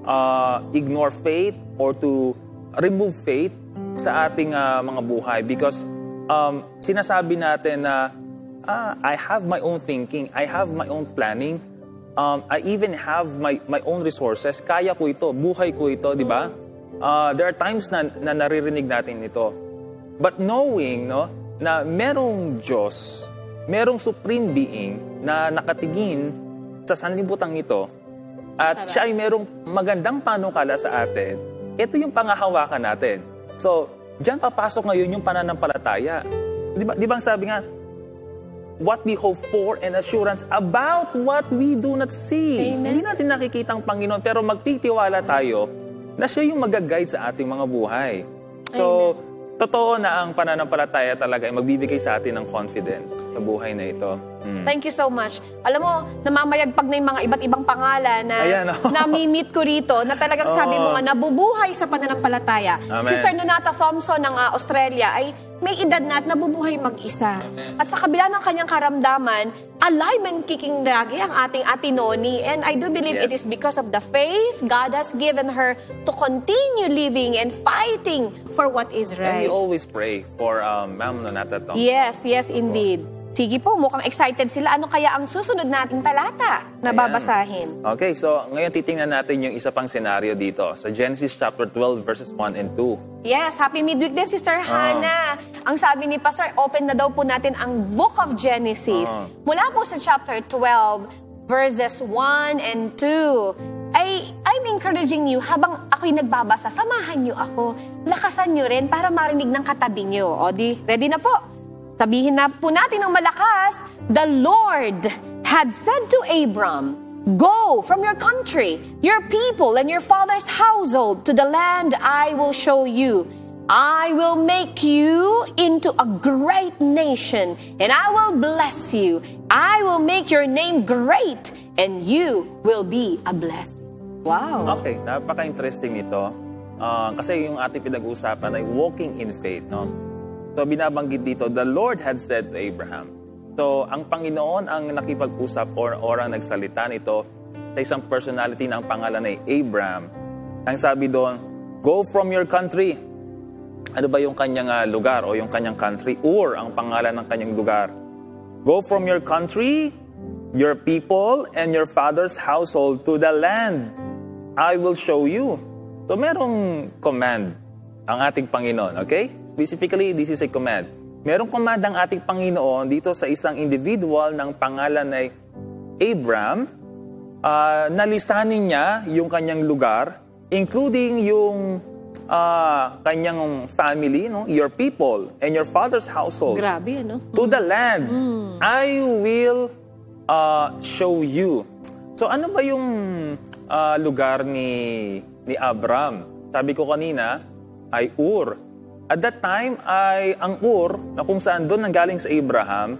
uh, ignore faith or to remove faith sa ating uh, mga buhay because um, sinasabi natin na ah, I have my own thinking, I have my own planning, um, I even have my my own resources, kaya ko ito, buhay ko ito, di ba? Uh, there are times na, na naririnig natin ito. But knowing no, na merong Diyos, merong supreme being na nakatingin sa sanlibutan ito at siya ay merong magandang panukala sa atin, ito yung pangahawakan natin. So, diyan papasok ngayon yung pananampalataya. Di ba, di ba ang sabi nga, what we hope for and assurance about what we do not see. Amen. Hindi natin nakikita ang Panginoon, pero magtitiwala tayo na siya yung mag-guide sa ating mga buhay. So, totoo na ang pananampalataya talaga ay magbibigay sa atin ng confidence sa buhay na ito. Mm. Thank you so much. Alam mo, namamayagpag na yung mga iba't ibang pangalan na Ayan, oh. nami-meet ko rito na talagang Oh. sabi mo nga, nabubuhay sa pananampalataya. Amen. Sister Nonata Thompson ng uh, Australia ay may edad na at nabubuhay mag-isa. At sa kabila ng kanyang karamdaman, alive and kicking lagi ang ating Ate Noni. And I do believe Yes. it is because of the faith God has given her to continue living and fighting for what is And right. we always pray for um, Ma'am Nonata Thompson. Yes, yes indeed. Sige po, mukhang excited sila. Ano kaya ang susunod nating talata na Ayan. babasahin? Okay, so ngayon titingnan natin yung isa pang senaryo dito sa Genesis chapter twelve verses one and two. Yes, happy midweek din, Sister Ah. Hannah. Ang sabi ni Pastor, open na daw po natin ang Book of Genesis. Ah. Mula po sa chapter twelve, verses one and two. Ay, I'm encouraging you, habang ako'y nagbabasa, samahan niyo ako. Lakasan niyo rin para marinig ng katabi niyo. O di, ready na po. Sabihin na po natin ng malakas, the Lord had said to Abram, go from your country, your people, and your father's household to the land I will show you. I will make you into a great nation, and I will bless you. I will make your name great, and you will be a blessing. Wow. Okay, napaka-interesting nito. Uh, kasi yung ating pinag-uusapan ay walking in faith, no? So binabanggit dito, the Lord had said to Abraham. So ang Panginoon ang nakipag-usap or, or ang nagsalita nito sa isang personality na ang pangalan ay Abraham. Ang sabi doon, go from your country. Ano ba yung kanyang uh, lugar o yung kanyang country? Ur ang pangalan ng kanyang lugar. Go from your country, your people, and your father's household to the land I will show you. So merong command ang ating Panginoon, okay? Specifically, this is a command. Merong command ang ating Panginoon dito sa isang individual ng pangalan ay Abram, uh, nalisanin niya yung kanyang lugar, including yung uh, kanyang family, no? Your people and your father's household. Grabe, ano? To the land I will uh, show you. So ano ba yung uh, lugar ni ni Abram? Sabi ko kanina ay Ur. At that time ay ang Ur na kung saan doon nanggaling sa Abraham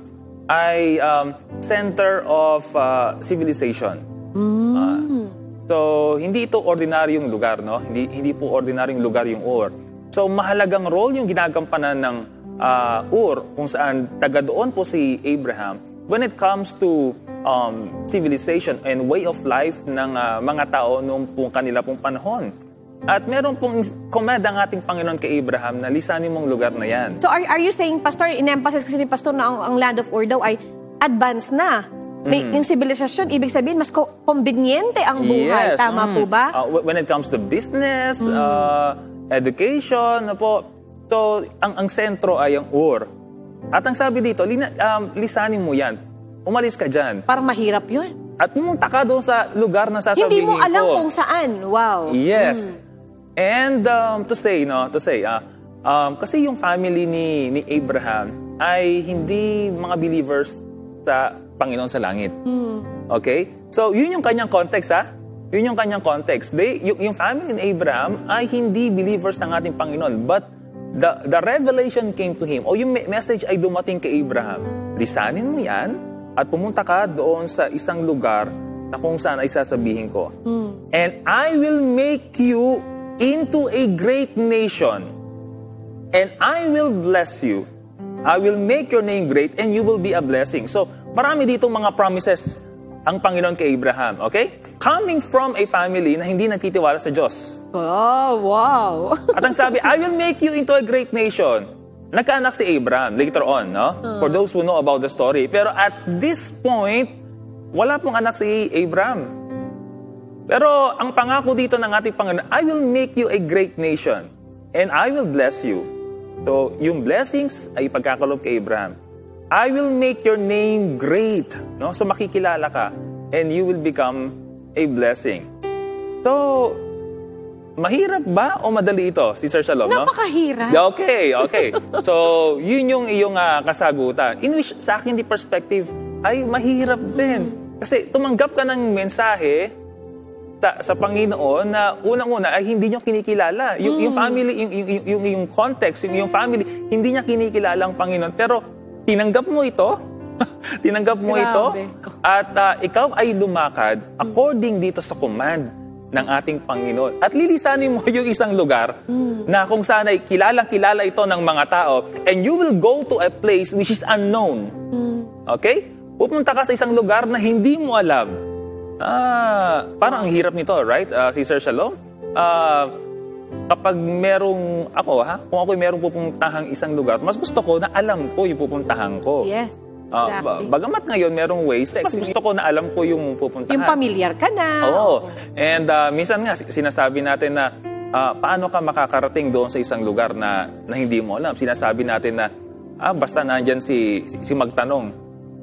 ay um, center of uh, civilization. Mm. Uh, so hindi ito ordinaryong lugar, no? Hindi hindi po ordinaryong lugar yung Ur. So mahalagang role yung ginagampanan ng uh, Ur kung saan taga doon po si Abraham when it comes to um, civilization and way of life ng uh, mga tao noong pong kanila pong panahon. At meron pong command ang ating Panginoon kay Abraham na lisanin mong lugar na yan. So are, are you saying, Pastor, in-emphasize kasi ni Pastor na ang, ang land of Ur daw ay advanced na? May, Mm. Yung civilization, ibig sabihin, mas ko, conveniente ang buhay. Yes, Tama mm. po ba? Uh, when it comes to business, uh, education, na po. So, ang, ang sentro ay ang Ur. At ang sabi dito, lina, um, lisanin mo yan. Umalis ka dyan. Parang mahirap yun. At pumunta ka doon sa lugar na sasabihin Hindi ko. mo alam kung saan. Wow. Yes. Mm. And um, to say, no, to say, ah, um, kasi yung family ni ni Abraham ay hindi mga believers sa Panginoon sa langit. Mm. Okay? So, yun yung kanyang context, ha? Yun yung kanyang context. They, yung, yung family ni Abraham ay hindi believers ng ating Panginoon. But the the revelation came to him. O yung message ay dumating kay Abraham. Lisanin mo yan at pumunta ka doon sa isang lugar na kung saan ay sasabihin ko. Mm. And I will make you into a great nation, and I will bless you. I will make your name great, and you will be a blessing. So, marami ditong mga promises ang Panginoon kay Abraham, okay? Coming from a family na hindi nagtitiwala sa Diyos. Oh, wow. At ang sabi, I will make you into a great nation. Nagkaanak si Abraham later on, no? For those who know about the story. Pero at this point, wala pong anak si Abraham. Pero ang pangako dito ng ating Panginoon, I will make you a great nation and I will bless you. So, yung blessings ay pagkakalob kay Abraham. I will make your name great. No? So, makikilala ka and you will become a blessing. So, mahirap ba o madali ito, Sister Shalom? Napakahirap. No? Okay, okay. So, yun yung iyong uh, kasagutan. In which, sa akin, di perspective, ay mahirap din. Kasi tumanggap ka ng mensahe sa Panginoon na unang-una ay hindi niyo kinikilala. Yung, mm. yung family, yung, yung, yung, yung context, yung, yung family, hindi niya kinikilala ang Panginoon. Pero tinanggap mo ito Tinanggap mo Grabe. ito at uh, ikaw ay lumakad according dito sa command ng ating Panginoon. At lilisanin mo yung isang lugar mm. na kung saan ay kilalang-kilala ito ng mga tao and you will go to a place which is unknown. Mm. Okay? Pupunta ka sa isang lugar na hindi mo alam. Ah, parang ang hirap nito, right? Uh, si Sir Shalom? Ah... Uh, Kapag merong, ako ha, kung ako'y merong pupuntahang isang lugar, mas gusto ko na alam ko yung pupuntahan ko. Yes, Uh, exactly. bagamat ngayon merong ways, mas gusto ko na alam ko yung pupuntahan. Yung familiar ka na. Oo. And uh, minsan nga, sinasabi natin na, uh, paano ka makakarating doon sa isang lugar na, na hindi mo alam? Sinasabi natin na, ah, basta nandyan si, si, si magtanong.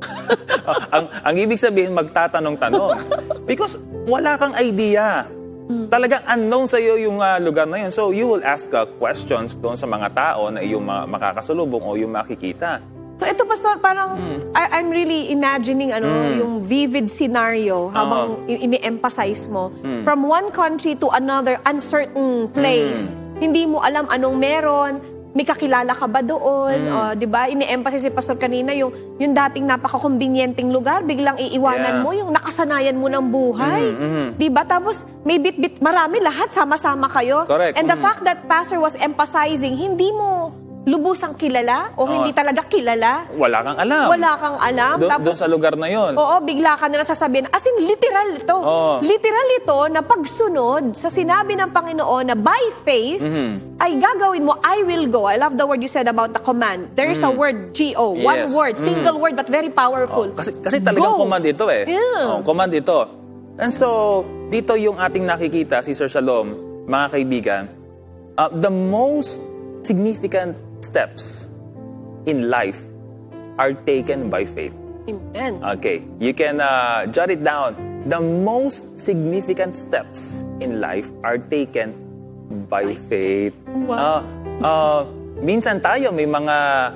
ang, ang ibig sabihin, magtatanong-tanong. Because wala kang idea. Talagang unknown sa iyo yung uh, lugar na yun. So, you will ask uh, questions doon sa mga tao na iyong uh, makakasalubong o yung makikita. So, ito, Pastor, parang mm. I- I'm really imagining ano mm. yung vivid scenario habang uh-huh. ini-emphasize mo. Mm. From one country to another uncertain place. Mm. Hindi mo alam anong meron. May kakilala ka ba doon? Mm. O, di ba? Ini-emphasize si Pastor kanina yung, yung dating napaka-convenienteng lugar, biglang iiwanan yeah. mo yung nakasanayan mo ng buhay. Mm. Mm. Di ba? Tapos, may bit-bit, marami lahat, sama-sama kayo. Correct. And the mm. fact that Pastor was emphasizing, hindi mo lubusang kilala o oh. hindi talaga kilala. Wala kang alam. Wala kang alam. Do- Tapos, doon sa lugar na yon. Oo, bigla ka na sasabihin. As in, literal ito. Oh. Literal ito na pagsunod sa sinabi ng Panginoon na by faith, mm-hmm. ay gagawin mo, I will go. I love the word you said about the command. There is mm. a word, G O. Yes. One word, single mm. word, but very powerful. Oh, kasi, kasi talagang go. command ito eh. Yeah. Oh, command ito. And so, dito yung ating nakikita, si Sir Shalom, mga kaibigan, uh, the most significant steps in life are taken by faith. Amen. Okay, you can uh, jot it down. The most significant steps in life are taken by faith. Wow. Uh, uh, minsan tayo may mga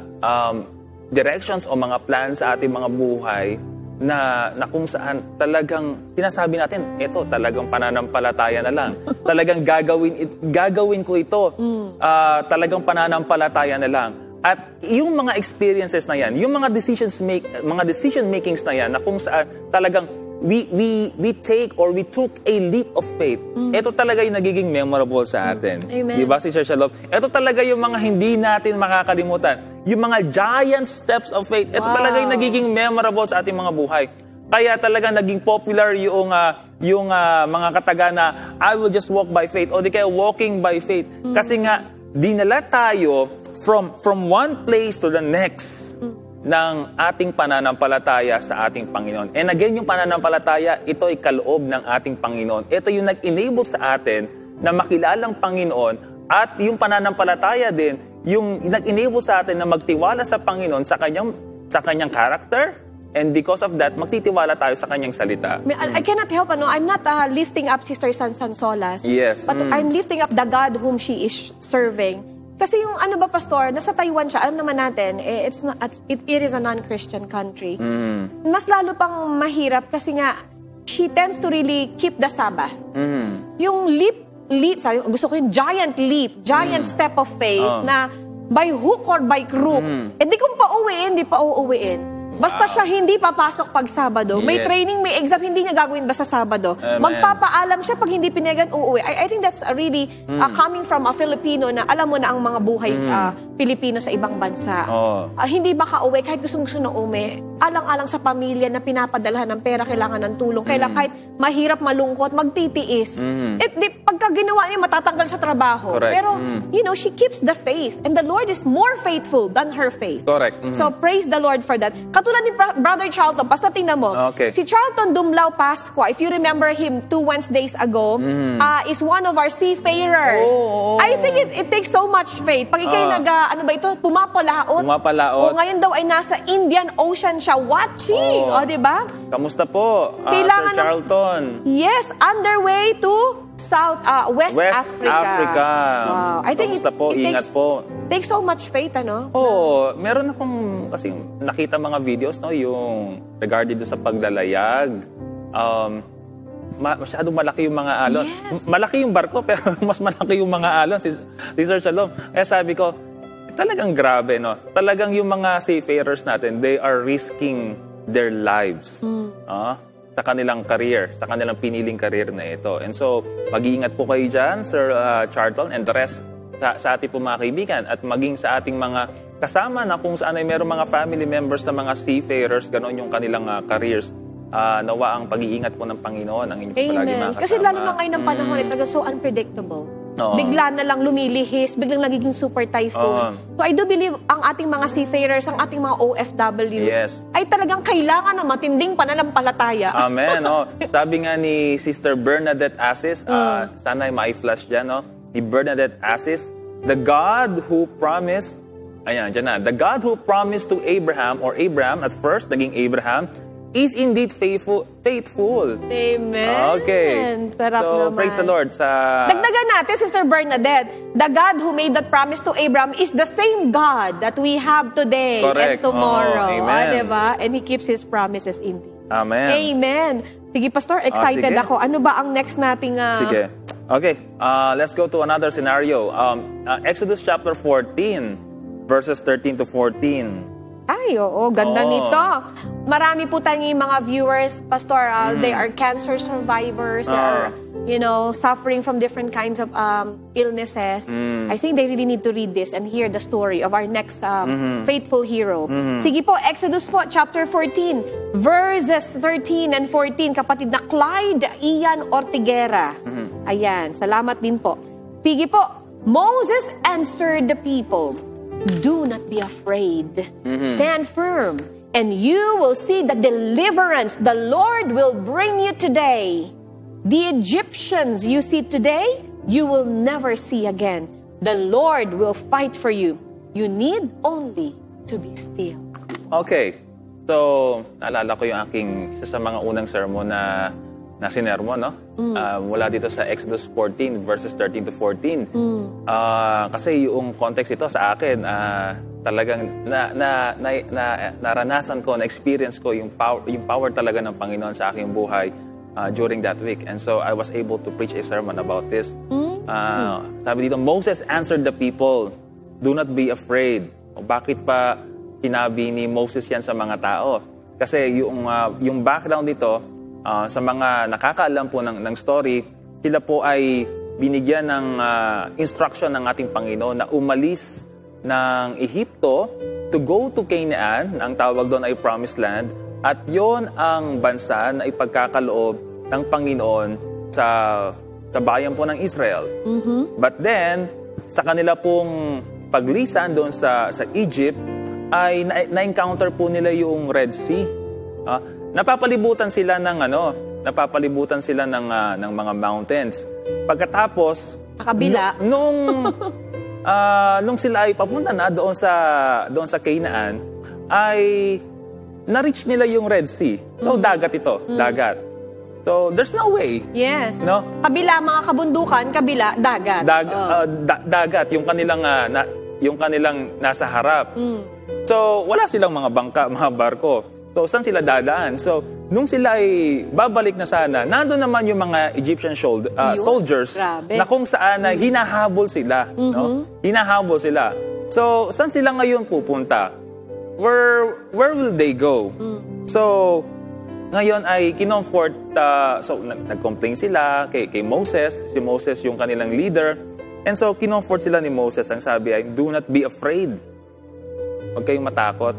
um, directions o mga plans sa ating mga buhay na, na kung saan talagang sinasabi natin, eto talagang pananampalataya na lang. Talagang gagawin, it, gagawin ko ito. Mm. Uh, talagang pananampalataya na lang. At yung mga experiences na yan, yung mga decisions make, mga decision makings na yan, na kung saan talagang we we we take or we took a leap of faith. Mm. Ito talaga yung nagiging memorable sa atin. Amen. Di ba, si Sir Shalom? Ito talaga yung mga hindi natin makakalimutan. Yung mga giant steps of faith. Ito wow. talaga yung nagiging memorable sa ating mga buhay. Kaya talaga naging popular yung uh, yung uh, mga kataga na I will just walk by faith o di kaya walking by faith. Mm. Kasi nga dinala tayo from from one place to the next mm. ng ating pananampalataya sa ating Panginoon. And again, yung pananampalataya, ito ay kaloob ng ating Panginoon. Ito yung nag-enable sa atin na makilalang Panginoon at yung pananampalataya din, yung nag-enable sa atin na magtiwala sa Panginoon sa kanyang sa kanyang character. And because of that, magtitiwala tayo sa kanyang salita. I, I cannot help, ano, I'm not uh, lifting up Sister San Sansolas. Yes. But mm. I'm lifting up the God whom she is serving. Kasi yung ano ba, Pastor, nasa Taiwan siya, alam naman natin, eh, it's not, it, it is a non-Christian country. Mm. Mas lalo pang mahirap kasi nga, she tends to really keep the Sabbath. Mm. Yung leap, leap, sabi, gusto ko yung giant leap, giant mm. step of faith oh. na by hook or by crook, mm. eh di kung pauwiin, di pa uuwiin. Basta wow. siya hindi papasok pag Sabado. May yes. training, may exam, hindi niya gagawin basta Sabado. Amen. Magpapaalam siya pag hindi pinayagan, uuwi. I, I think that's a really mm. uh, coming from a Filipino na alam mo na ang mga buhay mm. uh, Pilipino sa ibang bansa. Oh. Uh, hindi baka uwi, kahit gusto mo siya na uwi, alang-alang sa pamilya na pinapadalahan ng pera, kailangan ng tulong. Kailangan mm. kahit mahirap, malungkot, magtitiis. Mm. It, di, pagka ginawa niya, matatanggal sa trabaho. Correct. Pero, mm. you know, she keeps the faith. And the Lord is more faithful than her faith. Correct. Mm. So, praise the Lord for that. Katulad ni Bra- Brother Charlton, basta tingnan mo. Okay. Si Charlton Dumlao Pascua, if you remember him two Wednesdays ago, mm. uh, is one of our seafarers. Oh, oh. I think it, it takes so much faith. Pag ikay Ah. nag, uh, ano ba ito, pumapalaot. Pumapalaot. O ngayon daw ay nasa Indian Ocean siya watching. Oh. O, di ba? Kamusta po, uh, Kailangan Sir Charlton? Ng, yes, underway to South, uh, West, West Africa. Africa. Wow. I think Kamusta it, po? it Ingat takes, po. takes so much faith, ano? Oo, meron akong kasi nakita mga videos, no, yung regarding do sa paglalayag. Um, ma- masyadong malaki yung mga alon. Yes. Malaki yung barko pero mas malaki yung mga alon si, si Sir Shalom. Kaya sabi ko, talagang grabe, no? Talagang yung mga seafarers natin, they are risking their lives. Mm. Ah, sa kanilang career, sa kanilang piniling career na ito. And so, mag-iingat po kayo dyan, Sir uh, Charlton, and the rest sa, sa ating po mga kaibigan, at maging sa ating mga kasama na kung saan ay meron mga family members na mga seafarers, ganoon yung kanilang uh, careers. Uh, nawa ang pag-iingat po ng Panginoon ang inyong palagi mga kasama. Kasi lalo na ngayon ng panahon, mm. ito so unpredictable. Oo. Bigla na lang lumilihis, biglang nagiging super typhoon. Oo. So I do believe ang ating mga seafarers, ang ating mga O F Ws, yes, ay talagang kailangan ng matinding pananampalataya. Amen. Oh. Sabi nga ni Sister Bernadette Assis, mm. uh, sana ay ma-flash dyan, no? Ni Bernadette Assis, the God who promised, ayan, dyan na, the God who promised to Abraham, or Abraham at first, naging Abraham, is indeed faithful. faithful. Amen. Okay. Sarap so, naman. praise the Lord. Sa... Dagdagan natin, Sister Bernadette, the God who made that promise to Abraham is the same God that we have today Correct. and tomorrow. Oh, amen. Ah, diba? And He keeps His promises indeed. Amen. Amen. Sige, Pastor, excited ah, ako. Ano ba ang next nating... Uh... Sige. Okay, uh, let's go to another scenario. Um, uh, Exodus chapter fourteen, verses thirteen to fourteen. Ay, oo, ganda Oo. nito. Marami po tayong mga viewers, Pastor, uh, mm. they are cancer survivors, uh. or, you know, suffering from different kinds of um, illnesses. Mm. I think they really need to read this and hear the story of our next um, mm-hmm. faithful hero. Mm-hmm. Sige po, Exodus po, chapter fourteen, verses thirteen and fourteen, kapatid na Clyde Ian Ortigera. Mm-hmm. Ayan, salamat din po. Sige po, Moses answered the people, do not be afraid. Mm-hmm. Stand firm, and you will see the deliverance the Lord will bring you today. The Egyptians you see today, you will never see again. The Lord will fight for you. You need only to be still. Okay. So, naalala ko yung aking isa sa mga unang sermon na na sinermon, no? Mm. Uh, mula dito sa Exodus fourteen, verses thirteen to fourteen. Mm. Uh, kasi yung context ito sa akin, uh, talagang na, na, na, na, naranasan ko, na-experience ko yung power, yung power talaga ng Panginoon sa aking buhay uh, during that week. And so, I was able to preach a sermon about this. Mm. Uh, sabi dito, Moses answered the people, do not be afraid. O bakit pa sinabi ni Moses yan sa mga tao? Kasi yung, uh, yung background dito, Uh, sa mga nakakaalam po ng, ng story, sila po ay binigyan ng uh, instruction ng ating Panginoon na umalis ng Ehipto to go to Canaan, ang tawag doon ay Promised Land, at yon ang bansa na ipagkakaloob ng Panginoon sa, sa bayan po ng Israel. Mm-hmm. But then, sa kanila pong paglisan doon sa, sa Egypt, ay na- na-encounter po nila yung Red Sea. Uh, Napapalibutan sila ng ano, napapalibutan sila ng uh, ng mga mountains. Pagkatapos, kabila n- nung uh, nung sila ay papunta na doon sa doon sa Canaan, ay na-reach nila yung Red Sea. So, mm. dagat ito, mm. dagat. So, there's no way. Yes. No? Kabila mga kabundukan, kabila dagat. Dag- oh. uh, da- dagat yung kanilang uh, na, yung kanilang nasa harap. Mm. So, wala silang mga bangka, mga barko. So, saan sila dadaan? So, nung sila ay babalik na sana, nandun naman yung mga Egyptian shoulder, uh, soldiers Grabe. na kung saan mm-hmm. hinahabol sila. Mm-hmm. No? Hinahabol sila. So, saan sila ngayon pupunta? Where where will they go? Mm. So, ngayon ay kinomfort, uh, so nag- nag-complain sila kay, kay Moses. Si Moses yung kanilang leader. And so, kinomfort sila ni Moses. Ang sabi ay, do not be afraid. Huwag kayong matakot.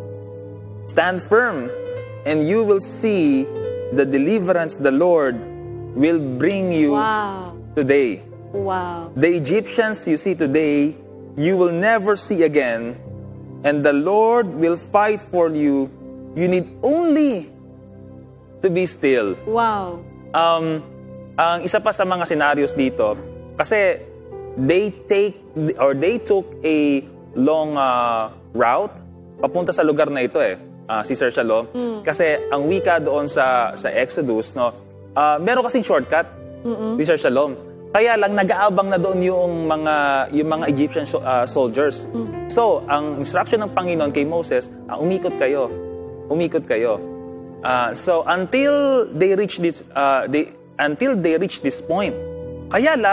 Stand firm, and you will see the deliverance the Lord will bring you wow. today. Wow. The Egyptians you see today, you will never see again, and the Lord will fight for you. You need only to be still. Wow. Um, ang isa pa sa mga scenarios dito, kasi they take or they took a long uh, route papunta sa lugar na ito eh. Uh, si Sir Shalom. Mm. Kasi ang wika doon sa sa Exodus, no, uh, meron kasing shortcut. Mm-mm. Si Sir Shalom. Kaya lang nag-aabang na doon yung mga yung mga Egyptian uh, soldiers. Mm. So, ang instruction ng Panginoon kay Moses, uh, umikot kayo. Umikot kayo. Uh, so until they reach this uh, they until they reach this point. Kaya lang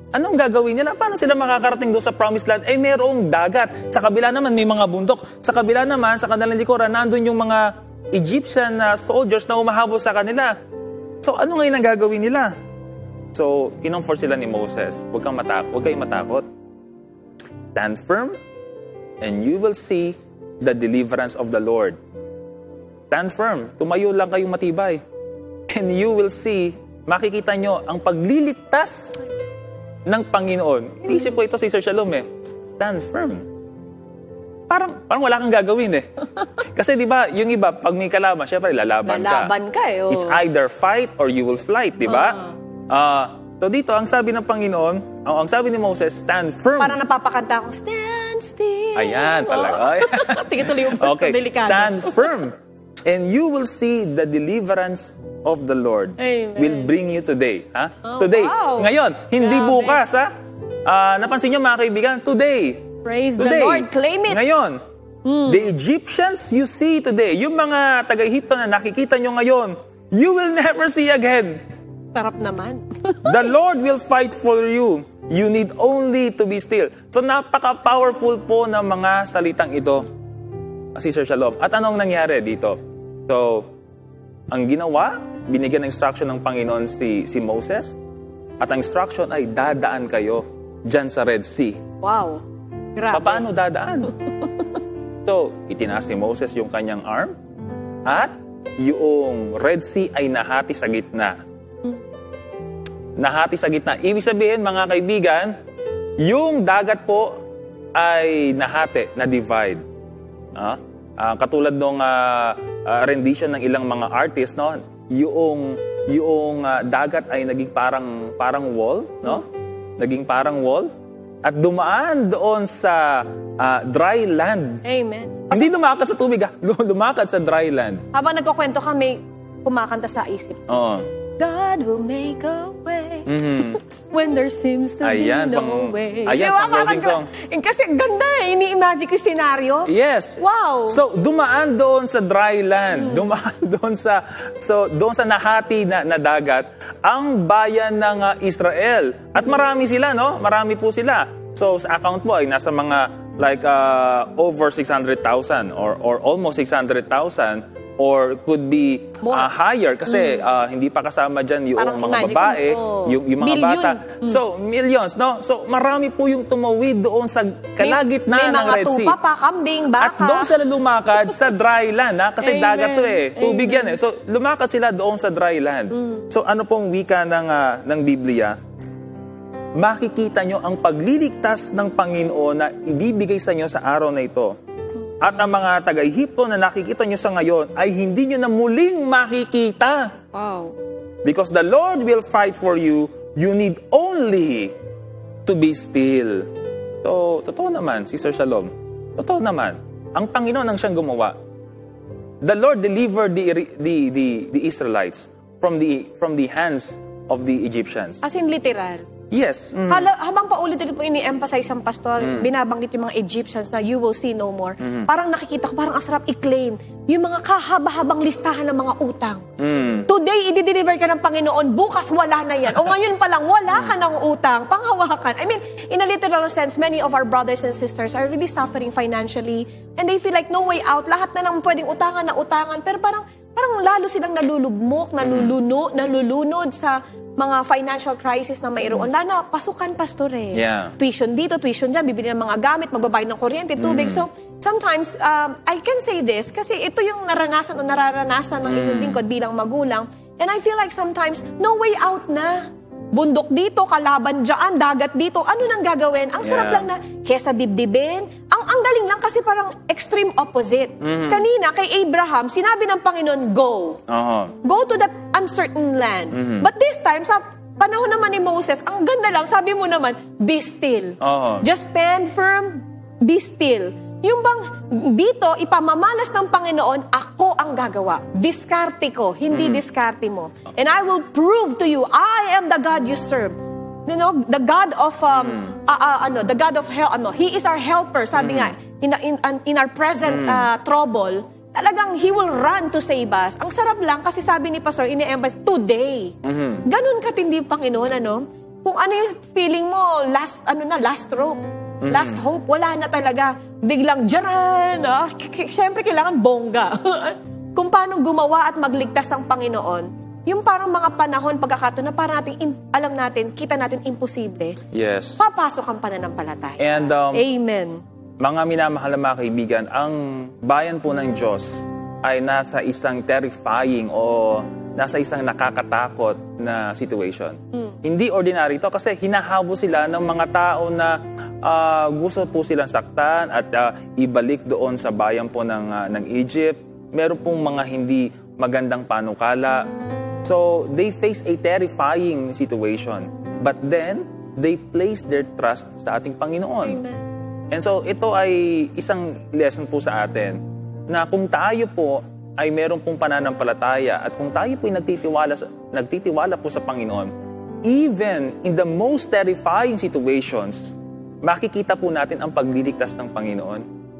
Anong gagawin nila? Paano sila makakarating doon sa promised land? Eh, mayroong dagat. Sa kabila naman, may mga bundok. Sa kabila naman, sa kanilang likuran, nandun yung mga Egyptian uh, soldiers na umahabol sa kanila. So, ano ngayon ang gagawin nila? So, kinomfort sila ni Moses. Huwag kang matakot. Huwag kayong matakot. Stand firm, and you will see the deliverance of the Lord. Stand firm. Tumayo lang kayong matibay. And you will see, makikita nyo, ang pagliligtas ng Panginoon. Inisip ko ito si Sir Shalom eh. Stand firm. Parang, parang wala kang gagawin eh. Kasi di ba yung iba, pag may kalaban, syempre lalaban ka. Lalaban ka eh. Oh. It's either fight or you will flight, di ba? Uh. Uh, so dito, ang sabi ng Panginoon, ang, ang sabi ni Moses, stand firm. Parang napapakanta ako, stand still. Ayan, talaga. Oh. Sige, tuloy yung okay, delikado. stand firm. And you will see the deliverance of the Lord. Amen. Will bring you today. Ha? Oh, today. wow. Ngayon, hindi Grabe. bukas. Ha? Uh, napansin nyo mga kaibigan, today. Praise today. the Lord. Claim it. Ngayon. Mm. The Egyptians you see today, yung mga taga-Ehipto na nakikita nyo ngayon, you will never see again. Sarap naman. The Lord will fight for you. You need only to be still. So napaka-powerful po ng mga salitang ito. Si Sir Shalom. At anong nangyari dito? So, ang ginawa, binigyan ng instruction ng Panginoon si, si Moses. At ang instruction ay dadaan kayo dyan sa Red Sea. Wow. Grabe. Paano dadaan? So, itinaas ni Moses yung kanyang arm. At yung Red Sea ay nahati sa gitna. Nahati sa gitna. Ibig sabihin, mga kaibigan, yung dagat po ay nahati, na-divide. Ah? Uh, katulad ng uh, uh, rendition ng ilang mga artists, no? Yung, yung uh, dagat ay naging parang, parang wall, no? Naging parang wall. At dumaan doon sa uh, dry land. Amen. Hindi lumakad sa tubig, ha? Lumakad sa dry land. Habang nagkukwento kami, kumakanta sa isip. Oo. God will make a way Mm-hmm. when there seems to Ayan, be no pang, way. Ayan, Diba, pang closing song. Eh, kasi ganda eh. Ini-imagine ko yung senaryo. Yes. Wow. So, dumaan doon sa dry land. Hmm. Dumaan doon sa, so, doon sa nahati na, na dagat, ang bayan ng uh, Israel. At marami sila, no? Marami po sila. So, sa account mo ay nasa mga like uh, over six hundred thousand or, or almost six hundred thousand. Or could be uh, higher kasi mm. uh, hindi pa kasama dyan yung parang mga babae, oh. yung, yung mga Million. bata. Mm. So, millions, no? So, marami po yung tumawid doon sa kalagitnaan ng Red Sea. May mga tupa pa, kambing, baka. At doon sila lumakad sa dry land, ha? Kasi Amen. dagat to eh. Tubig Amen. yan eh. So, lumakad sila doon sa dry land. Mm. So, ano pong wika ng, uh, ng Biblia? Makikita nyo ang pagliligtas ng Panginoon na ibibigay sa inyo sa araw na ito. At ang mga taga-Ehipto na nakikita nyo sa ngayon ay hindi nyo na muling makikita. Wow. Because the Lord will fight for you. You need only to be still. So, totoo naman, Sister Shalom. Totoo naman. Ang Panginoon ang siyang gumawa. The Lord delivered the, the, the, the Israelites from the, from the hands of the Egyptians. As in literal. Yes. Mm. Hala, habang paulit-ulit po ini-emphasize ang pastor, Mm. binabanggit yung mga Egyptians na you will see no more. Mm. Parang nakikita ko, parang ang sarap i-claim yung mga kahaba-habang listahan ng mga utang. Mm. Today, i-deliver ka ng Panginoon, bukas wala na yan. O ngayon pa lang, wala ka ng utang, panghawakan. I mean, in a literal sense, many of our brothers and sisters are really suffering financially and they feel like no way out. Lahat na nang pwedeng utangan na utangan. Pero parang, parang lalo silang nalulugmok, naluluno, nalulunod sa mga financial crisis na mayroon. Lalo na, pasukan, pastor eh. Yeah. Tuition dito, tuition dyan, bibili ng mga gamit, magbabayad ng kuryente, tubig. Mm. So, sometimes, um, I can say this, kasi ito yung naranasan o nararanasan ng Mm. isang lingkod bilang magulang. And I feel like sometimes, no way out na. Bundok dito, kalaban dyan, dagat dito. Ano nang gagawin? Ang sarap Yeah. lang na, kesa dibdibin. Ang, ang galing lang kasi parang extreme opposite. Mm. Kanina, kay Abraham, sinabi ng Panginoon, go. Uh-huh. Go to that uncertain land. Mhm. But this time, sa panahon naman ni Moses, ang ganda lang, sabi mo naman, be still. Oo. Just stand firm, be still. Yung bang dito, ipamamalas ng Panginoon, ako ang gagawa. Diskarte ko, hindi Mhm. diskarte mo. And I will prove to you, I am the God you serve. You know, the God of, um, Mhm. uh, uh, ano, the God of help, ano, He is our helper. Sabi Mhm. nga, in, in, in our present Mhm. uh, trouble, talagang He will run to save us. Ang sarap lang kasi sabi ni Pastor, ini-emphasize, today. Mhm. Ganun katindi, Panginoon, ano? kung ano yung feeling mo, last, ano na, last rope. Mm-hmm. Last hope, wala na talaga. Biglang, jaran! Ah, siyempre, kailangan bongga. Kung paano gumawa at magligtas ang Panginoon, yung parang mga panahon, pagkakataon na parang natin, alam natin, kita natin imposible. Yes. Papasok ang pananampalataya. And, um, Amen. Mga minamahal na mga kaibigan, ang bayan po ng Diyos ay nasa isang terrifying o nasa isang nakakatakot na situation. Mm. Hindi ordinary ito kasi hinahabo sila ng mga tao na uh, gusto po silang saktan at uh, ibalik doon sa bayan po ng, uh, ng Egypt. Meron pong mga hindi magandang panukala. So, they face a terrifying situation. But then, they place their trust sa ating Panginoon. Amen. And so, ito ay isang lesson po sa atin na kung tayo po ay meron pong pananampalataya at kung tayo po ay nagtitiwala, nagtitiwala po sa Panginoon, even in the most terrifying situations, makikita po natin ang pagliligtas ng Panginoon.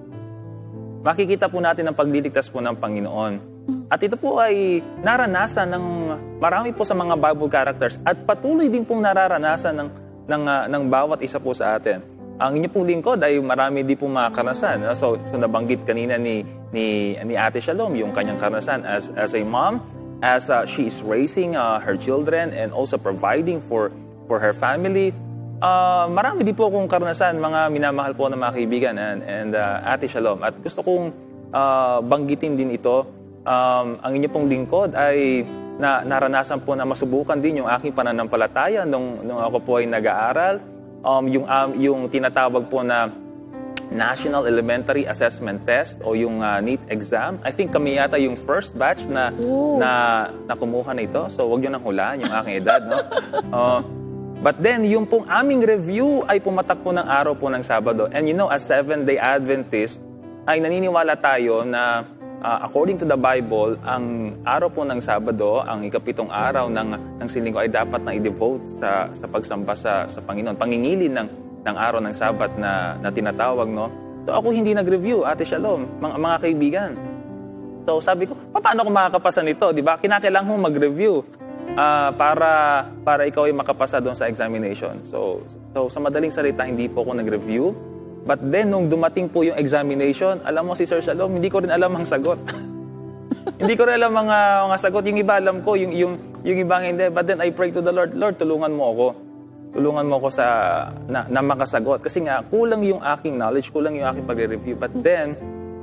Makikita po natin ang pagliligtas po ng Panginoon. At ito po ay naranasan ng marami po sa mga Bible characters at patuloy din pong nararanasan ng, ng, uh, ng bawat isa po sa atin. Ang inyo pong lingkod ay marami din pong mga karanasan. So, so nabanggit kanina ni, ni, ni Ate Shalom yung kanyang karanasan as, as a mom, as uh, she is raising uh, her children and also providing for, for her family. Uh, marami din po akong karanasan, mga minamahal po ng mga kaibigan and, and uh, Ate Shalom. At gusto kong uh, banggitin din ito. Um, ang inyo pong lingkod ay na, naranasan po na masubukan din yung aking pananampalataya nung, nung ako po ay nag-aaral. Um, yung, um, yung tinatawag po na National Elementary Assessment Test o yung uh, NEET exam. I think kami yata yung first batch na, na, na kumuha na ito. So, wag nyo nang hulaan yung aking edad. No? uh, but then, yung pong aming review ay pumatak po ng araw po ng Sabado. And you know, as Seventh-day Adventist, ay naniniwala tayo na Uh, according to the Bible, ang araw po ng Sabado, ang ikapitong araw ng, ng silinggo ay dapat na i-devote sa, sa pagsamba sa, sa Panginoon. Pangingilin ng, ng araw ng Sabat na, na tinatawag, no? So ako hindi nag-review, Ate Shalom, mga, mga kaibigan. So sabi ko, paano ako makakapasa nito? Diba? Kinakailangan mo mag-review uh, para, para ikaw ay makapasa doon sa examination. So, so sa madaling salita, hindi po ako nag-review. But then, nung dumating po yung examination, alam mo si Sir Shalom, hindi ko rin alam ang sagot. Hindi ko rin alam mga, mga sagot. Yung iba alam ko, yung, yung, yung iba hindi. But then I pray to the Lord, Lord, tulungan mo ako. Tulungan mo ako sa, na, na makasagot. Kasi nga, kulang yung aking knowledge, kulang yung aking pag-review. But then,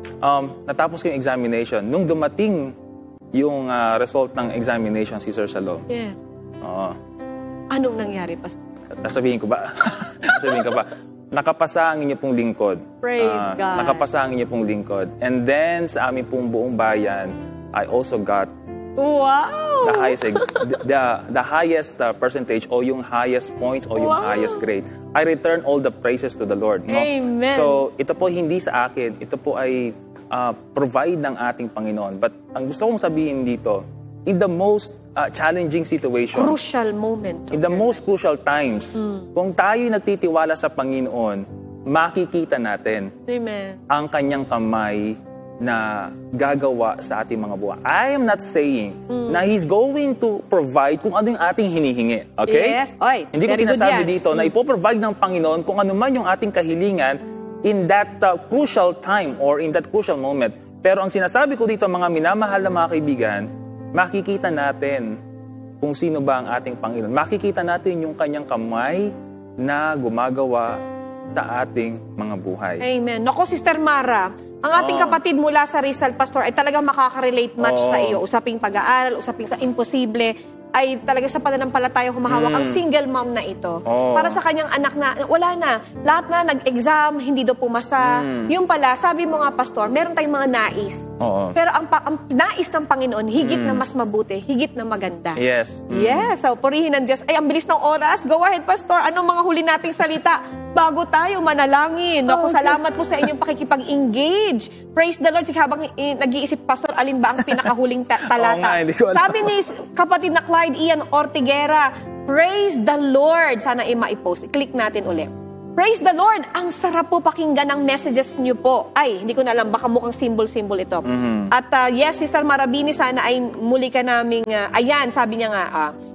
um, natapos ko yung examination. Nung dumating yung uh, result ng examination si Sir Shalom. Yes. Oo. Anong nangyari, Pastor? Nasabihin ko ba? Nasabihin ko ba? Nakapasa ang inyo pong lingkod. Praise uh, God. Nakapasa ang inyo pong lingkod. And then, sa aming pong buong bayan, I also got wow! the highest, the, the highest uh, percentage o yung highest points o yung wow. highest grade. I return all the praises to the Lord. No? Amen. So, ito po hindi sa akin. Ito po ay uh, provide ng ating Panginoon. But ang gusto kong sabihin dito, in the most Uh, challenging situation. Crucial moment. In the most crucial times, mm. kung tayo nagtitiwala sa Panginoon, makikita natin Amen. ang kanyang kamay na gagawa sa ating mga buhay. I am not saying mm. na He's going to provide kung ano yung ating hinihingi. Okay? Yes. Oy, hindi ko sinasabi dito mm. na ipoprovide ng Panginoon kung ano man yung ating kahilingan in that uh, crucial time or in that crucial moment. Pero ang sinasabi ko dito, mga minamahal na mga kaibigan, makikita natin kung sino ba ang ating Panginoon. Makikita natin yung kanyang kamay na gumagawa sa ating mga buhay. Amen. Naku, Sister Mara, ang ating oh. kapatid mula sa Rizal, Pastor, ay talagang makaka-relate much oh. sa iyo. Usaping pag-aaral, usaping sa imposible, ay talaga sa pananampalataya humahawak mm. ang single mom na ito. Oh. Para sa kanyang anak na, wala na, lahat na nag-exam, hindi daw pumasa. Mm. Yung pala, sabi mo nga, Pastor, meron tayong mga nais. Oo. Pero ang, ang nais ng Panginoon, higit mm. na mas mabuti, higit na maganda. Yes. Mm. Yes, so purihin ng Diyos. Ay, ang bilis ng oras. Go ahead, Pastor. Anong mga huli nating salita? Bago tayo manalangin. Naku, okay. Salamat po sa inyong pakikipag-engage. Praise the Lord. Sige, habang eh, nag-iisip, Pastor, alin ba ang pinakahuling ta- talata? Oh, sabi ni kapatid na Clyde Ian Ortigera, praise the Lord. Sana i ma-post. I-click natin ulit. Praise the Lord. Ang sarap po pakinggan ng messages niyo po. Ay, hindi ko na alam. Baka mukhang symbol-symbol ito. Mm-hmm. At uh, yes, Sister Marabini, sana ay muli ka naming, uh, ayan, sabi niya nga, uh,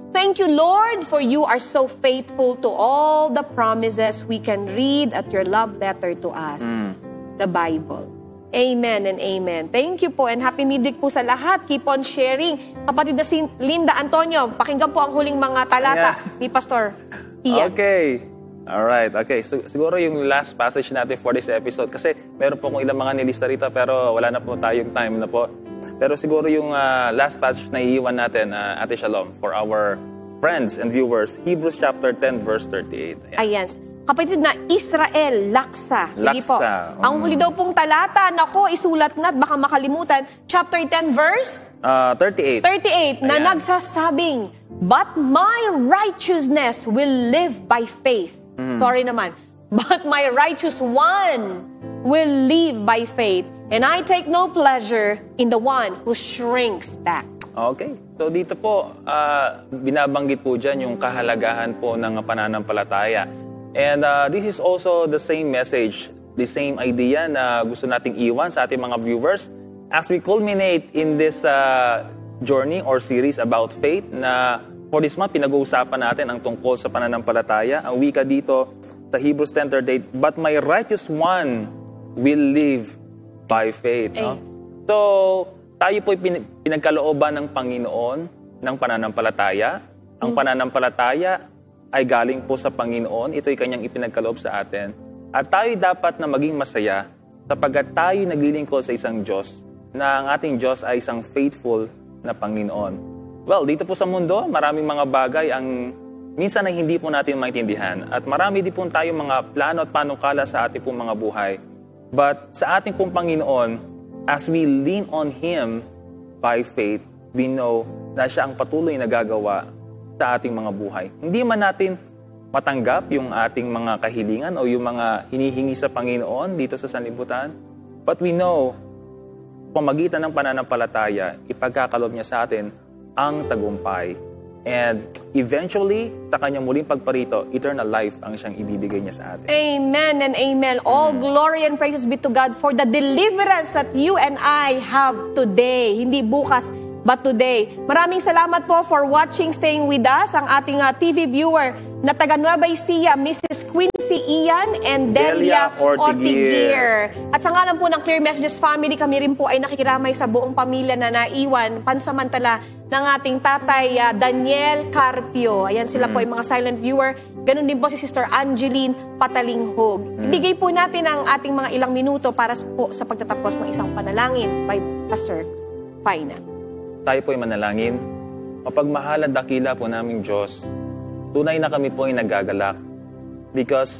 Thank you, Lord, for you are so faithful to all the promises we can read at your love letter to us, Mm. the Bible. Amen and amen. Thank you po and happy midweek po sa lahat. Keep on sharing. Kapatid na si Linda Antonio, pakinggan po ang huling mga talata Yeah. ni Pastor Ian. Okay. Alright, okay. So, siguro yung last passage natin for this episode, kasi meron po kung ilang mga nilista rito, pero wala na po tayong time na po. Pero siguro yung uh, last passage na iiwan natin, uh, Ate Shalom, for our friends and viewers, Hebrews chapter ten, verse thirty-eight. Ayan. Ayan. Kapatid na Israel, laksa. Sige Laksa. po. Mm. Ang huli daw pong talata, nako, isulat na at baka makalimutan. Chapter ten, verse Uh, thirty-eight. thirty-eight, na Ayan. nagsasabing, but my righteousness will live by faith. Mm. Sorry naman. But my righteous one will live by faith. And I take no pleasure in the one who shrinks back. Okay. So dito po, uh, binabanggit po dyan yung kahalagahan po ng pananampalataya. And uh, this is also the same message, the same idea na gusto nating iwan sa ating mga viewers as we culminate in this uh, journey or series about faith na for this month, pinag-uusapan natin ang tungkol sa pananampalataya. Ang wika dito sa Hebrews ten thirty-eight, but my righteous one will live by faith. No? So, tayo po pin- pinagkalooban ng Panginoon ng pananampalataya. Ang pananampalataya ay galing po sa Panginoon. Ito'y kanyang ipinagkaloob sa atin. At tayo dapat na maging masaya sapagkat tayo naglilingkod sa isang Diyos na ang ating Diyos ay isang faithful na Panginoon. Well, dito po sa mundo, maraming mga bagay ang minsan ay hindi po natin maintindihan. At marami din po tayong mga plano at panukala sa ating pong mga buhay. But sa ating pong Panginoon, as we lean on Him by faith, we know na siya ang patuloy na gagawa sa ating mga buhay. Hindi man natin matanggap yung ating mga kahilingan o yung mga hinihingi sa Panginoon dito sa sanlibutan, but we know, pamagitan ng pananampalataya, ipagkakaloob niya sa atin ang tagumpay. And eventually, sa kanyang muling pagparito, eternal life ang siyang ibibigay niya sa atin. Amen and amen. All glory and praises be to God for the deliverance that you and I have today. Hindi bukas, but today. Maraming salamat po for watching, staying with us, ang ating uh, T V viewer na taga Nueva Ecija, Missus Quincy Ian and Delia, Delia Ortiguer. Ortiguer. At sa ngalan po ng Clear Messages Family, kami rin po ay nakikiramay sa buong pamilya na naiwan pansamantala ng ating tatay uh, Daniel Carpio. Ayan, sila mm. po ay mga silent viewer. Ganon din po si Sister Angeline Patalinghog. Mm. Ibigay po natin ang ating mga ilang minuto para po sa pagtatapos ng isang panalangin by Pastor Faina. Tayo po ay manalangin. Mapagmahal at dakila po naming Diyos, tunay na kami po ay nagagalak because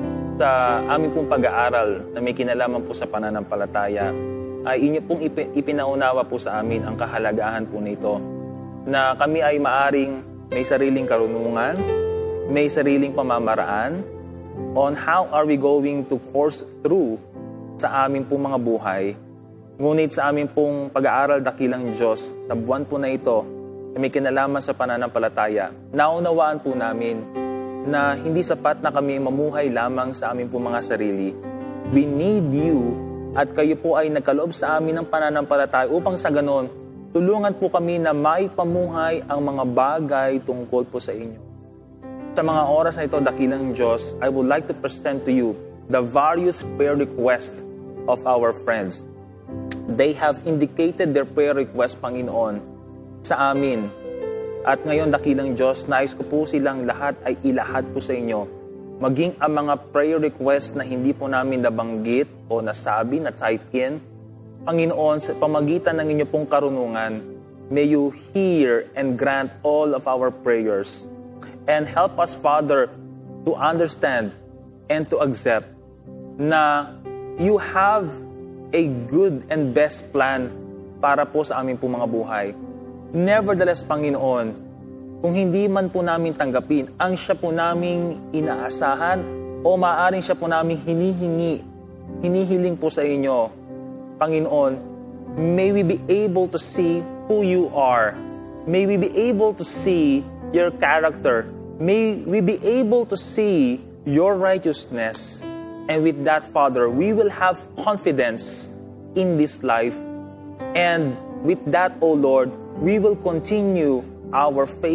sa aming pong pag-aaral na may kinalaman po sa pananampalataya ay inyo pong ipinaunawa po sa amin ang kahalagahan po nito na kami ay maaring may sariling karunungan, may sariling pamamaraan on how are we going to course through sa aming pong mga buhay. Ngunit sa aming pong pag-aaral dakilang Diyos, sa buwan po na ito, na may kinalaman sa pananampalataya, naunawaan po namin na hindi sapat na kami mamuhay lamang sa aming pong mga sarili. We need you at kayo po ay nagkaloob sa amin ng pananampalataya upang sa ganon, tulungan po kami na maipamuhay ang mga bagay tungkol po sa inyo. Sa mga oras na ito, dakilang Diyos, I would like to present to you the various prayer requests of our friends. They have indicated their prayer request, Panginoon, sa amin. At ngayon, dakilang Diyos, nais ko po silang lahat ay ilahad po sa inyo. Maging ang mga prayer request na hindi po namin nabanggit o nasabi, na type in, Panginoon, sa pamagitan ng inyong pong karunungan, may you hear and grant all of our prayers. And help us, Father, to understand and to accept na you have a good and best plan para po sa aming pong mga buhay. Nevertheless, Panginoon, kung hindi man po namin tanggapin, ang siya po naming inaasahan o maaaring siya po naming hinihingi, hinihiling po sa inyo, Panginoon, may we be able to see who you are. May we be able to see your character. May we be able to see your righteousness. And with that, Father, we will have confidence in this life. And with that, O Lord, we will continue our faith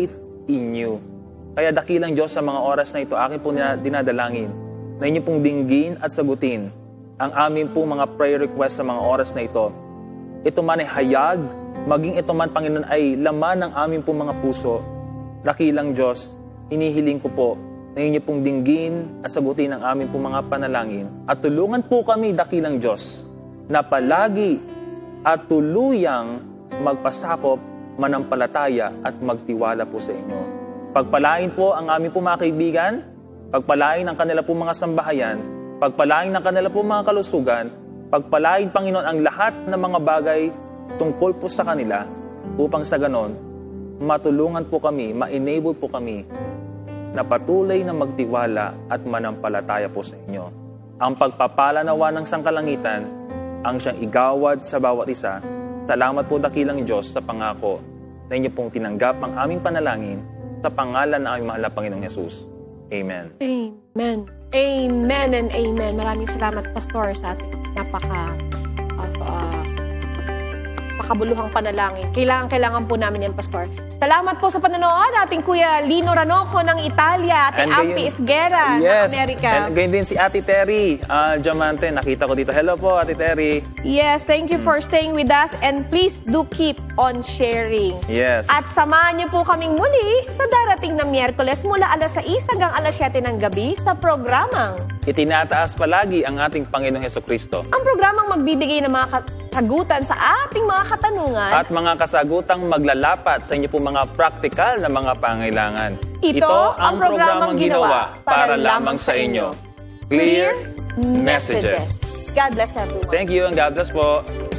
in you. Kaya dakilang Diyos, sa mga oras na ito, akin po dinadalangin na inyo pong dinggin at sagutin ang aming pong mga prayer request sa mga oras na ito. Ito man ay hayag, maging ito man, Panginoon, ay laman ng aming pong mga puso. Dakilang Diyos, inihiling ko po na inyo pong dinggin at sagutin ang aming pong mga panalangin. At tulungan po kami, dakilang Diyos, na palagi at tuluyang magpasakop, manampalataya at magtiwala po sa inyo. Pagpalain po ang aming po mga kaibigan, pagpalain ang kanila po mga sambahayan, pagpalain ang kanila po mga kalusugan, pagpalain, Panginoon, ang lahat ng mga bagay tungkol po sa kanila upang sa ganon, matulungan po kami, ma-enable po kami na patuloy na magtiwala at manampalataya po sa inyo. Ang pagpapala nawa ng sangkalangitan ang siyang igawad sa bawat isa. Salamat po, dakilang Diyos, sa pangako na inyo pong tinanggap ang aming panalangin sa pangalan ng aming mahal na Panginoong Yesus. Amen. Amen. Amen and amen. Maraming salamat, Pastor, sa ating napaka uh, uh, makabuluhang panalangin. Kailangan, kailangan po namin yan, Pastor. Salamat po sa panonood, ating Kuya Lino Ranoco ng Italia, ating Ampi Isguera yes, ng Amerika. And gayon din si Ate Terry uh, Diamante. Nakita ko dito. Hello po, Ate Terry. Yes, thank you for staying with us and please do keep on sharing. Yes. At samahan niyo po kaming muli sa darating na Miyerkules mula alas sais hanggang alas siyete ng gabi sa programang Itinataas Palagi ang ating Panginoong Hesukristo. Ang programang magbibigay ng mga kasagutan sa ating mga katanungan at mga kasagutang maglalapat sa inyo po mga praktikal na mga pangailangan. Ito, Ito ang programang ginawa para lamang sa inyo. Clear Messages. God bless everyone. Thank you and God bless po.